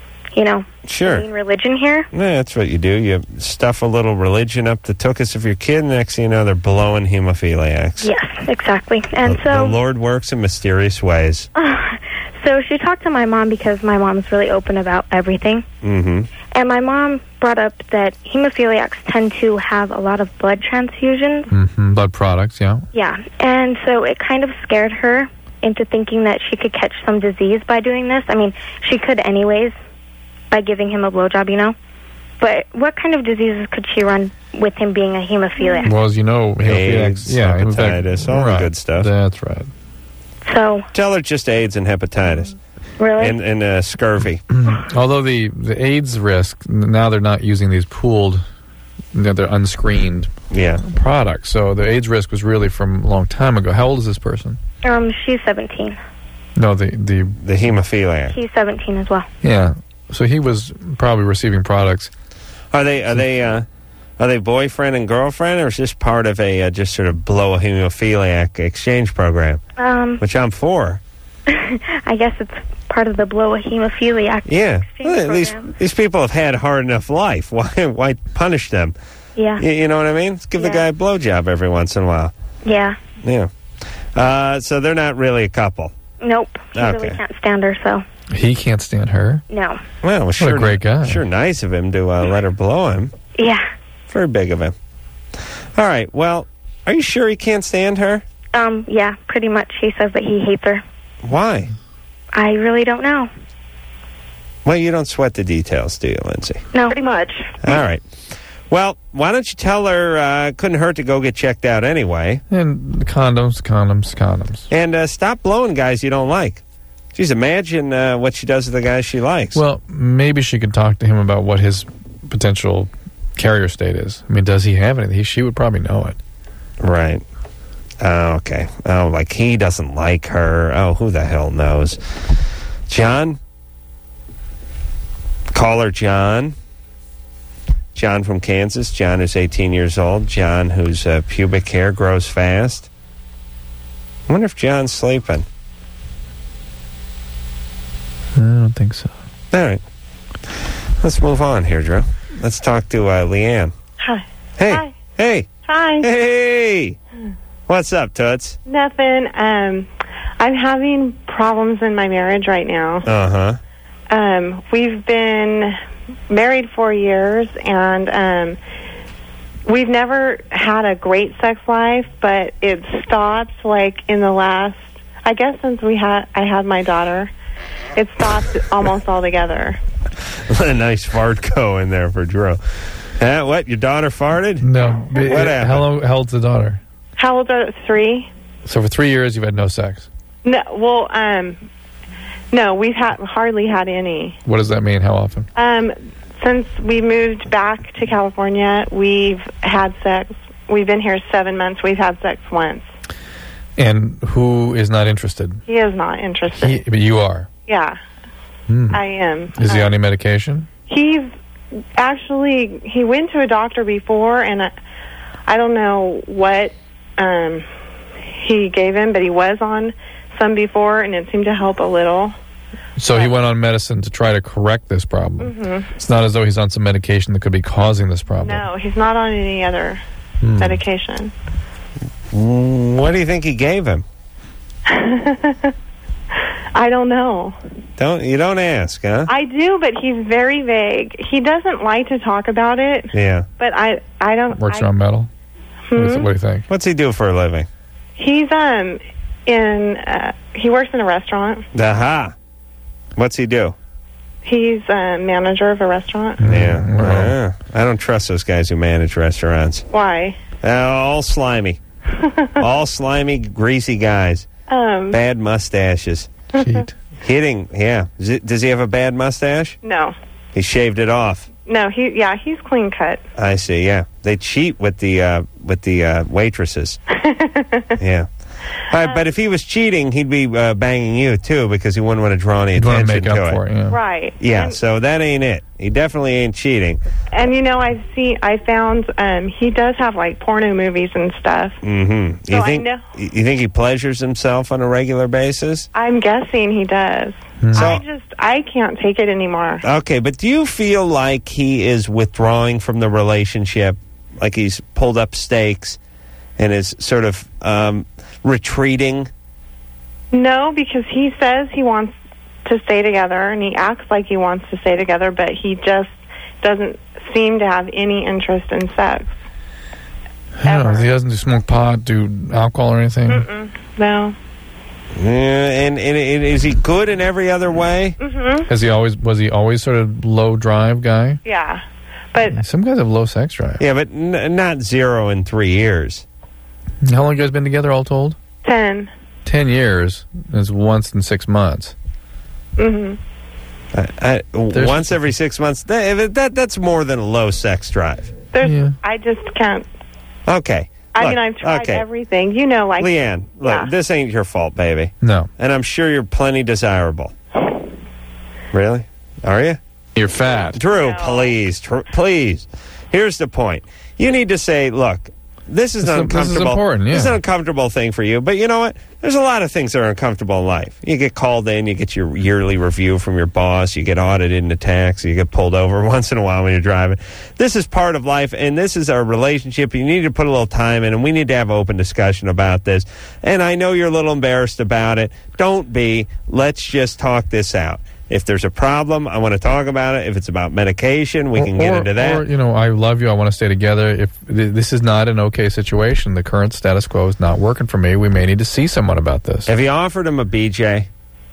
Sure. main religion here. Yeah, that's what you do. You stuff a little religion up the tuchus of your kid, and next thing you know, they're blowing hemophiliacs. Yes, exactly. And The Lord works in mysterious ways. So she talked to my mom because my mom's really open about everything. Mm-hmm. And my mom brought up that hemophiliacs tend to have a lot of blood transfusions. Mm-hmm. Blood products, yeah. Yeah. And so it kind of scared her into thinking that she could catch some disease by doing this. I mean, she could anyways by giving him a blowjob, But what kind of diseases could she run with him being a hemophiliac? Well, as you know, AIDS, hepatitis, all the good stuff. That's right. So tell her just AIDS and hepatitis. Really? And scurvy. Although the AIDS risk, now they're not using these pooled, they're unscreened products. So the AIDS risk was really from a long time ago. How old is this person? She's 17. No, the hemophiliac. He's 17 as well. Yeah. So he was probably receiving products. Are they boyfriend and girlfriend, or is this part of a just sort of blow a hemophiliac exchange program? Which I'm for. I guess it's part of the blow a hemophiliac. Yeah. Exchange Well, program. these people have had a hard enough life. Why punish them? Yeah. You know what I mean? Let's give the guy a blowjob every once in a while. Yeah. Yeah. So they're not really a couple. Nope. He really can't stand her, so. He can't stand her. No. Well, What a great guy. Sure nice of him to let her blow him. Yeah. Very big of him. All right. Well, are you sure he can't stand her? Yeah, pretty much. He says that he hates her. Why? I really don't know. Well, you don't sweat the details, do you, Lindsay? No. Pretty much. All right. Well, why don't you tell her couldn't hurt to go get checked out anyway. And condoms. And stop blowing guys you don't like. Geez, imagine what she does to the guys she likes. Well, maybe she could talk to him about what his potential carrier state is. I mean, does he have anything? She would probably know it. Right. Oh, okay. Oh, like he doesn't like her. Oh, who the hell knows? John? Caller John. John from Kansas. John is 18 years old. John whose pubic hair grows fast. I wonder if John's sleeping. I don't think so. All right. Let's move on here, Drew. Let's talk to Leanne. Hi. Hey. Hi. Hey. Hi. Hey. What's up, Toots? Nothing. I'm having problems in my marriage right now. Uh-huh. We've been married 4 years, and we've never had a great sex life, but it stopped like in the last, I guess since I had my daughter. It stopped almost altogether. A nice fart go in there for Drew. What? Your daughter farted? No. What happened? How old's the daughter? How old are 3? So for 3 years you've had no sex. No, well, no, we've hardly had any. What does that mean? How often? Since we moved back to California, we've had sex. We've been here 7 months. We've had sex once. And who is not interested? He is not interested. But you are? Yeah, I am. Is he on any medication? He went to a doctor before, and I don't know what he gave him, but he was on some before, and it seemed to help a little. So he went on medicine to try to correct this problem. Mm-hmm. It's not as though he's on some medication that could be causing this problem. No, he's not on any other medication. What do you think he gave him? I don't know. You don't ask, huh? I do, but he's very vague. He doesn't like to talk about it. Yeah. But I don't. Works around metal? What do you think? What's he do for a living? He's he works in a restaurant. Aha. What's he do? He's a manager of a restaurant. Yeah. I don't trust those guys who manage restaurants. Why? All slimy. All slimy, greasy guys. Bad mustaches. Cheat. Hitting, yeah. Does he have a bad mustache? No. He shaved it off. No, he's clean cut. I see, yeah. They cheat with the waitresses. Yeah. But if he was cheating, he'd be banging you, too, because he wouldn't want to draw any attention to it. For it, yeah. Right. Yeah, so that ain't it. He definitely ain't cheating. And, I found he does have, like, porno movies and stuff. Mm-hmm. So You think he pleasures himself on a regular basis? I'm guessing he does. So, I can't take it anymore. Okay, but do you feel like he is withdrawing from the relationship, like he's pulled up stakes and is sort of retreating? No, because he says he wants to stay together, and he acts like he wants to stay together, but he just doesn't seem to have any interest in sex. Yeah, he doesn't smoke pot, do alcohol or anything? No. Yeah, and is he good in every other way? Mm-hmm. Was he always sort of low drive guy? Yeah. But some guys have low sex drive. Yeah, but not 0 in 3 years. How long have you guys been together all told? 10. 10 years is once in 6 months. Mm-hmm. Once every 6 months. That's more than a low sex drive. I just can't. Okay. I've tried everything. Leanne, look, this ain't your fault, baby. No. And I'm sure you're plenty desirable. Really? Are you? You're fat. Drew, please. Please. Here's the point. You need to say, look, this is uncomfortable. This is important, yeah. This is an uncomfortable thing for you. But you know what? There's a lot of things that are uncomfortable in life. You get called in, you get your yearly review from your boss, you get audited in a taxi, you get pulled over once in a while when you're driving. This is part of life, and this is our relationship. You need to put a little time in, and we need to have open discussion about this. And I know you're a little embarrassed about it. Don't be. Let's just talk this out. If there's a problem, I want to talk about it. If it's about medication, we can get into that. Or, I love you, I want to stay together. If this is not an okay situation, the current status quo is not working for me, we may need to see someone about this. Have you offered him a BJ?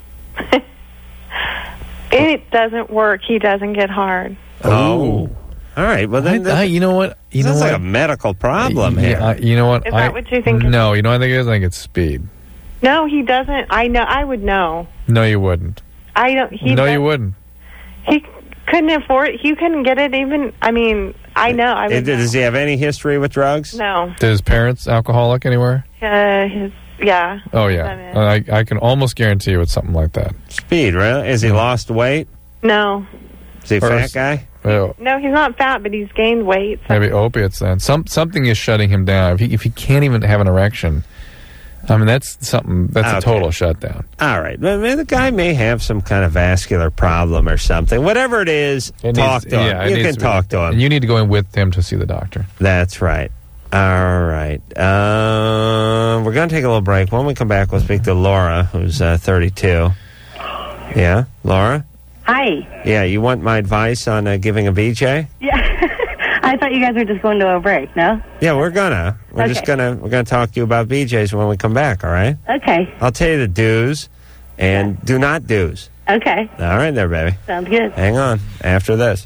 It doesn't work. He doesn't get hard. Oh. All right. Well, then, you know what? Sounds like a medical problem here. You know what? Is that what you think? No, you know what I think it is? I think it's speed. No, he doesn't. I know. I would know. No, you wouldn't. I don't. You wouldn't. He couldn't afford it. He couldn't get it even. I mean, I know. Does he have any history with drugs? No. Did his parents alcoholic anywhere? Yeah. Oh, yeah. I can almost guarantee you it's something like that. Speed, really? Has he lost weight? No. Is he a fat guy? Oh. No, he's not fat, but he's gained weight. So. Maybe opiates then. Something is shutting him down. If he can't even have an erection, I mean, that's something. That's a total shutdown. All right. The guy may have some kind of vascular problem or something. Whatever it is, talk to him. Yeah, you can talk to him. And you need to go in with him to see the doctor. That's right. All right. We're going to take a little break. When we come back, we'll speak to Laura, who's 32. Yeah, Laura? Hi. Yeah, you want my advice on giving a BJ? Yeah. I thought you guys were just going to a break, no? Yeah, we're gonna. We're gonna talk to you about BJs when we come back, all right? Okay. I'll tell you the do's and do not do's. Okay. All right there, baby. Sounds good. Hang on. After this.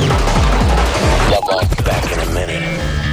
Back in a minute.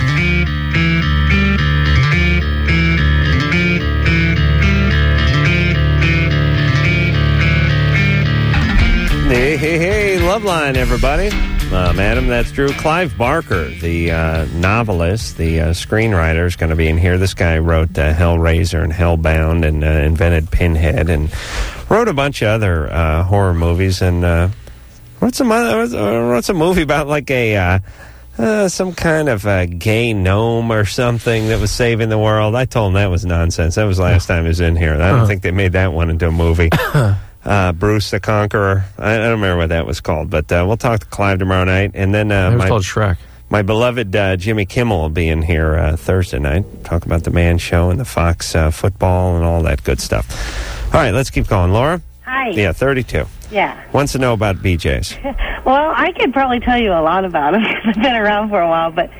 Hey, Loveline, everybody. Madam, that's Drew. Clive Barker, the novelist, the screenwriter, is going to be in here. This guy wrote Hellraiser and Hellbound and invented Pinhead and wrote a bunch of other horror movies. And wrote a movie about like some kind of a gay gnome or something that was saving the world. I told him that was nonsense. That was the last time he was in here. I don't think they made that one into a movie. Bruce the Conqueror. I don't remember what that was called, but we'll talk to Clive tomorrow night. And then it was called Shrek. My beloved Jimmy Kimmel will be in here Thursday night. Talk about the Man Show and the Fox football and all that good stuff. All right, let's keep going. Laura? Hi. Yeah, 32. Yeah. Wants to know about BJs. Well, I could probably tell you a lot about them because I've been around for a while, but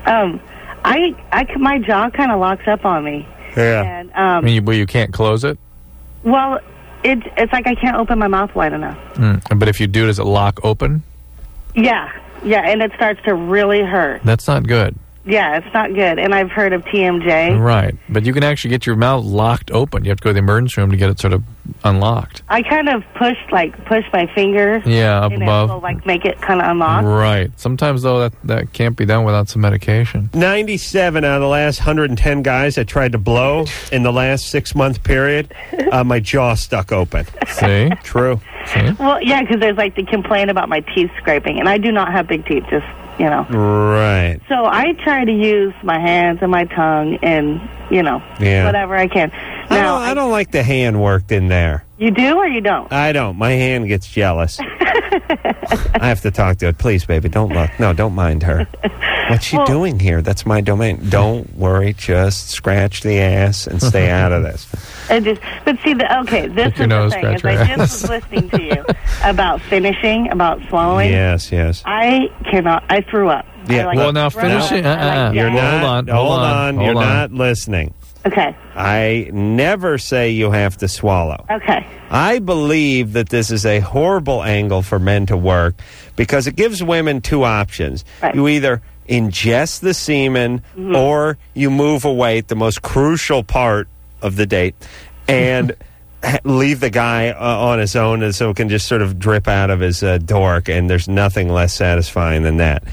my jaw kind of locks up on me. Yeah. And, you can't close it? Well, it's like I can't open my mouth wide enough. But if you do, does it lock open? Yeah. Yeah, and it starts to really hurt. That's not good. Yeah, it's not good. And I've heard of TMJ. Right. But you can actually get your mouth locked open. You have to go to the emergency room to get it sort of unlocked. I kind of push my finger. Yeah, up and above. It will, like, make it kind of unlock. Right. Sometimes, though, that can't be done without some medication. 97 out of the last 110 guys I tried to blow in the last 6-month period, my jaw stuck open. See? True. See? Well, yeah, because there's, like, the complaint about my teeth scraping. And I do not have big teeth, just, you know. Right. So I try to use my hands and my tongue and, you know, whatever I can. Now, I don't like the hand worked in there. You do or you don't? I don't. My hand gets jealous. I have to talk to it. Please, baby, don't look. No, don't mind her. What's she doing here? That's my domain. Don't worry. Just scratch the ass and stay out of this. But see, this is the thing. Is I just was listening to you about finishing, about swallowing. Yes. I cannot. I threw up. Yeah. Well, now finishing. You're not. Hold on. You're not listening. Okay. I never say you have to swallow. Okay. I believe that this is a horrible angle for men to work because it gives women two options. Right. You either ingest the semen or you move away at the most crucial part of the date and leave the guy on his own and so it can just sort of drip out of his dork, and there's nothing less satisfying than that.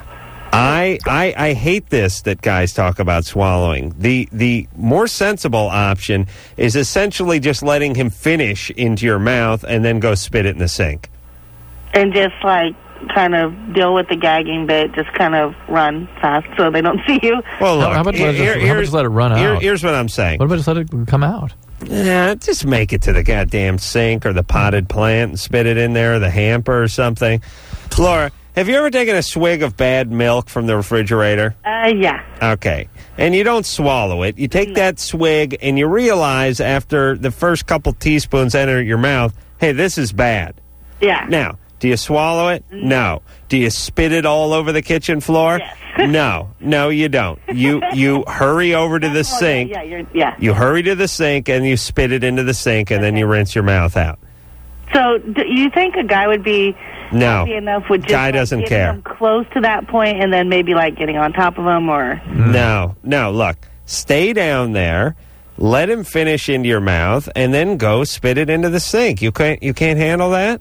I hate this that guys talk about swallowing. The more sensible option is essentially just letting him finish into your mouth and then go spit it in the sink. And just like kind of deal with the gagging bit, just kind of run fast so they don't see you. Well, look, how about just let it run out? Here's what I'm saying. What about just let it come out? Yeah, just make it to the goddamn sink or the potted plant and spit it in there, or the hamper or something. Laura, have you ever taken a swig of bad milk from the refrigerator? Yeah. Okay. And you don't swallow it. You take that swig and you realize after the first couple teaspoons enter your mouth, hey, this is bad. Yeah. Now, do you swallow it? No. Do you spit it all over the kitchen floor? Yes. No, you don't. You hurry over to the sink. Yeah. You hurry to the sink and you spit it into the sink and then you rinse your mouth out. So, do you think a guy would be happy enough with just guy doesn't getting care. him close to that point and then maybe like getting on top of him or? No, look, stay down there, let him finish into your mouth, and then go spit it into the sink. You can't handle that?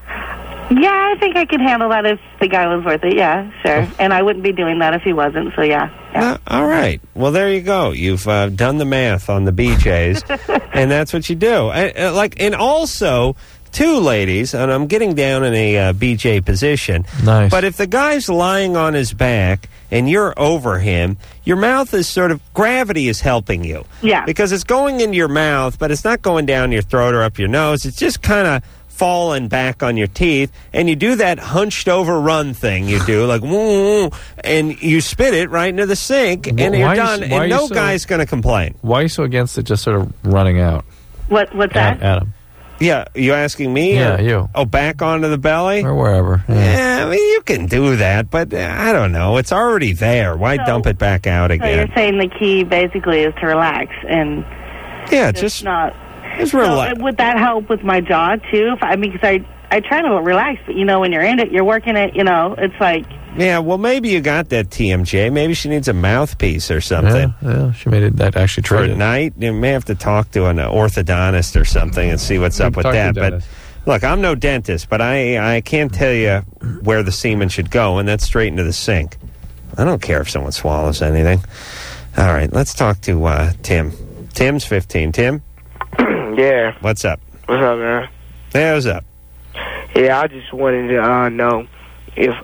Yeah, I think I could handle that if the guy was worth it. Yeah, sure. And I wouldn't be doing that if he wasn't, so yeah. All right. Well, there you go. You've done the math on the BJs, and that's what you do. And also, too, ladies, and I'm getting down in a BJ position. Nice. But if the guy's lying on his back and you're over him, your mouth is sort of, gravity is helping you. Yeah. Because it's going into your mouth, but it's not going down your throat or up your nose. It's just kind of falling back on your teeth, and you do that hunched over run thing you do, like, woo, and you spit it right into the sink, and you're done, and no guy's going to complain. Why are you so against it just sort of running out? What's that? Adam. Yeah, you asking me? Yeah, you. Oh, back onto the belly? Or wherever. Yeah, I mean, you can do that, but I don't know. It's already there. Why dump it back out So again? you're saying the key basically is to relax and just not. Just relax. So would that help with my jaw too? Because I try to relax, but when you're in it, you're working it. It's like. Yeah, well, maybe you got that TMJ. Maybe she needs a mouthpiece or something. Yeah, she made it that actually for a night. You may have to talk to an orthodontist or something and see what's up with that. But look, I'm no dentist, but I can't tell you where the semen should go, and that's straight into the sink. I don't care if someone swallows anything. All right, let's talk to Tim. Tim's 15. Tim? Yeah. What's up? What's up, man? Hey, what's up? Yeah, I just wanted to know if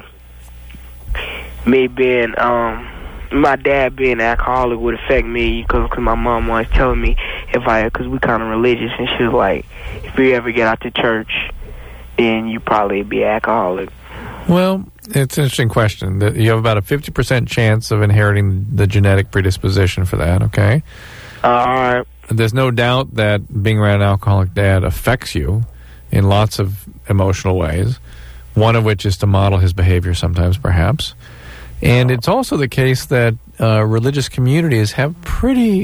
me being my dad being an alcoholic would affect me, because my mom was telling me because we kind of religious, and she was like, if you ever get out to church, then you probably be alcoholic. Well, it's an interesting question. You have about a 50% chance of inheriting the genetic predisposition for that, okay? All right. There's no doubt that being around an alcoholic dad affects you in lots of emotional ways, one of which is to model his behavior sometimes, perhaps. And it's also the case that religious communities have pretty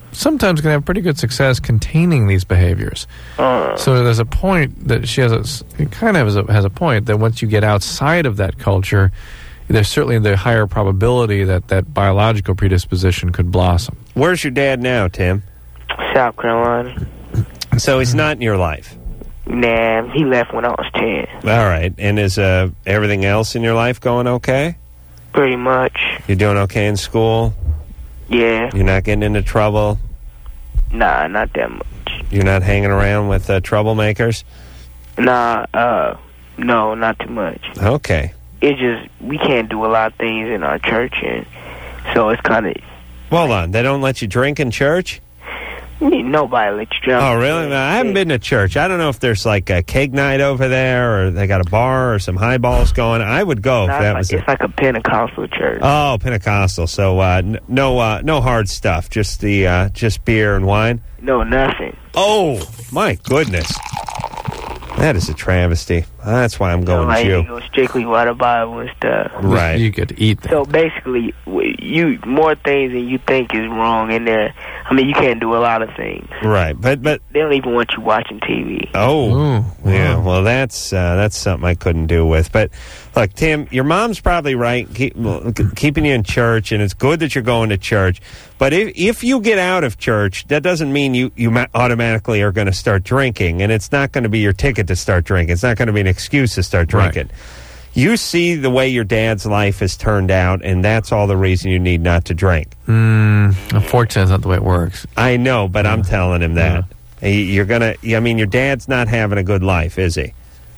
sometimes can have pretty good success containing these behaviors. So there's a point that she has has a point that once you get outside of that culture, there's certainly the higher probability that biological predisposition could blossom. Where's your dad now, Tim? South Carolina. So he's not in your life? Nah, he left when I was 10. All right. And is everything else in your life going okay? Pretty much. You're doing okay in school? Yeah. You're not getting into trouble? Nah, not that much. You're not hanging around with troublemakers? Nah, no, not too much. Okay. It's just, we can't do a lot of things in our church, and so it's kind of... Hold on, they don't let you drink in church? Nobody lets you drink. Oh, really? No, I haven't been to church. I don't know if there's like a keg night over there, or they got a bar or some highballs going. I would go if that was It's like a Pentecostal church. Oh, Pentecostal. So no hard stuff. Just just beer and wine. No, nothing. Oh my goodness, that is a travesty. That's why I'm going Jew. Jew. You go strictly by the Bible and stuff. Right. You get to eat them. So basically, more things than you think is wrong in there. I mean, you can't do a lot of things. Right, but they don't even want you watching TV. Oh, yeah. Well, that's something I couldn't do with. But look, Tim, your mom's probably right, keeping you in church, and it's good that you're going to church. But if you get out of church, that doesn't mean you automatically are going to start drinking, and it's not going to be your ticket to start drinking. It's not going to be an excuse to start drinking. Right. You see the way your dad's life has turned out, and that's all the reason you need not to drink. Unfortunately, that's not the way it works. I know, but I'm telling him that. You're gonna. I mean, your dad's not having a good life, is he?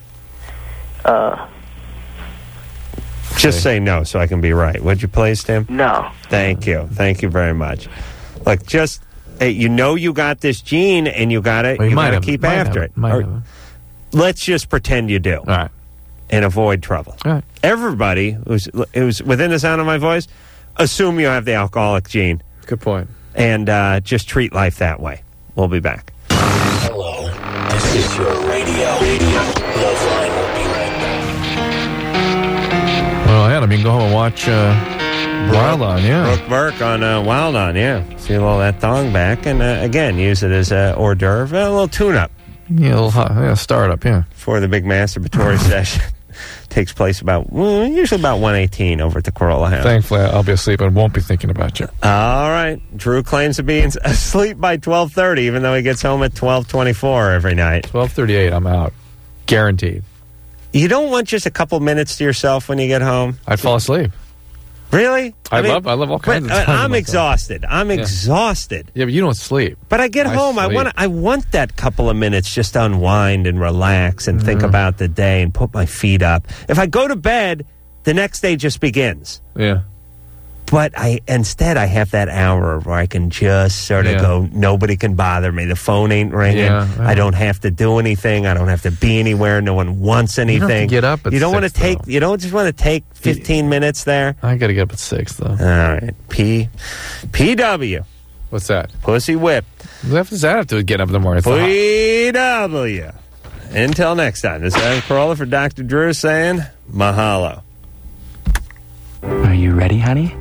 Just say no, so I can be right. Would you please, Tim? No. Thank you. Thank you very much. Look, just you know you got this gene, and you got to keep after it. Let's just pretend you do. All right. And avoid trouble. All right. Everybody who's within the sound of my voice, assume you have the alcoholic gene. Good point. And just treat life that way. We'll be back. Hello, this is your radio. Loveline will be right back. Well, Adam, you can go home and watch Wild On, yeah. Brooke Burke on Wild On, yeah. Seal all that thong back, and again, use it as a hors d'oeuvre, a little tune-up. Yeah, a little startup, yeah. For the big masturbatory session. Takes place usually about 1:18 over at the Corolla House. Thankfully, I'll be asleep and won't be thinking about you. All right. Drew claims to be asleep by 12:30, even though he gets home at 12:24 every night. 12:38, I'm out. Guaranteed. You don't want just a couple minutes to yourself when you get home? I'd fall asleep. Really? I love all kinds of time. I'm exhausted. I'm exhausted. Yeah, but you don't sleep. But I get home. I want that couple of minutes just to unwind and relax and think about the day and put my feet up. If I go to bed, the next day just begins. Yeah. But instead I have that hour where I can just sort of go, nobody can bother me. The phone ain't ringing. Yeah. I don't have to do anything. I don't have to be anywhere. No one wants anything. You don't have to get up at 6, you don't just want to take 15 minutes there? I got to get up at 6, though. All right. PW. What's that? Pussy whip. What does that have to get up in the morning? PW. Until next time, this is Adam Carolla for Dr. Drew saying mahalo. Are you ready, honey?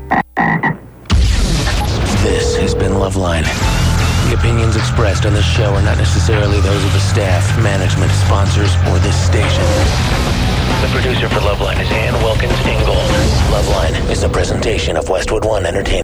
This has been Loveline. The opinions expressed on this show are not necessarily those of the staff, management, sponsors, or this station. The producer for Loveline is Ann Wilkins Ingold. Loveline is a presentation of Westwood One Entertainment.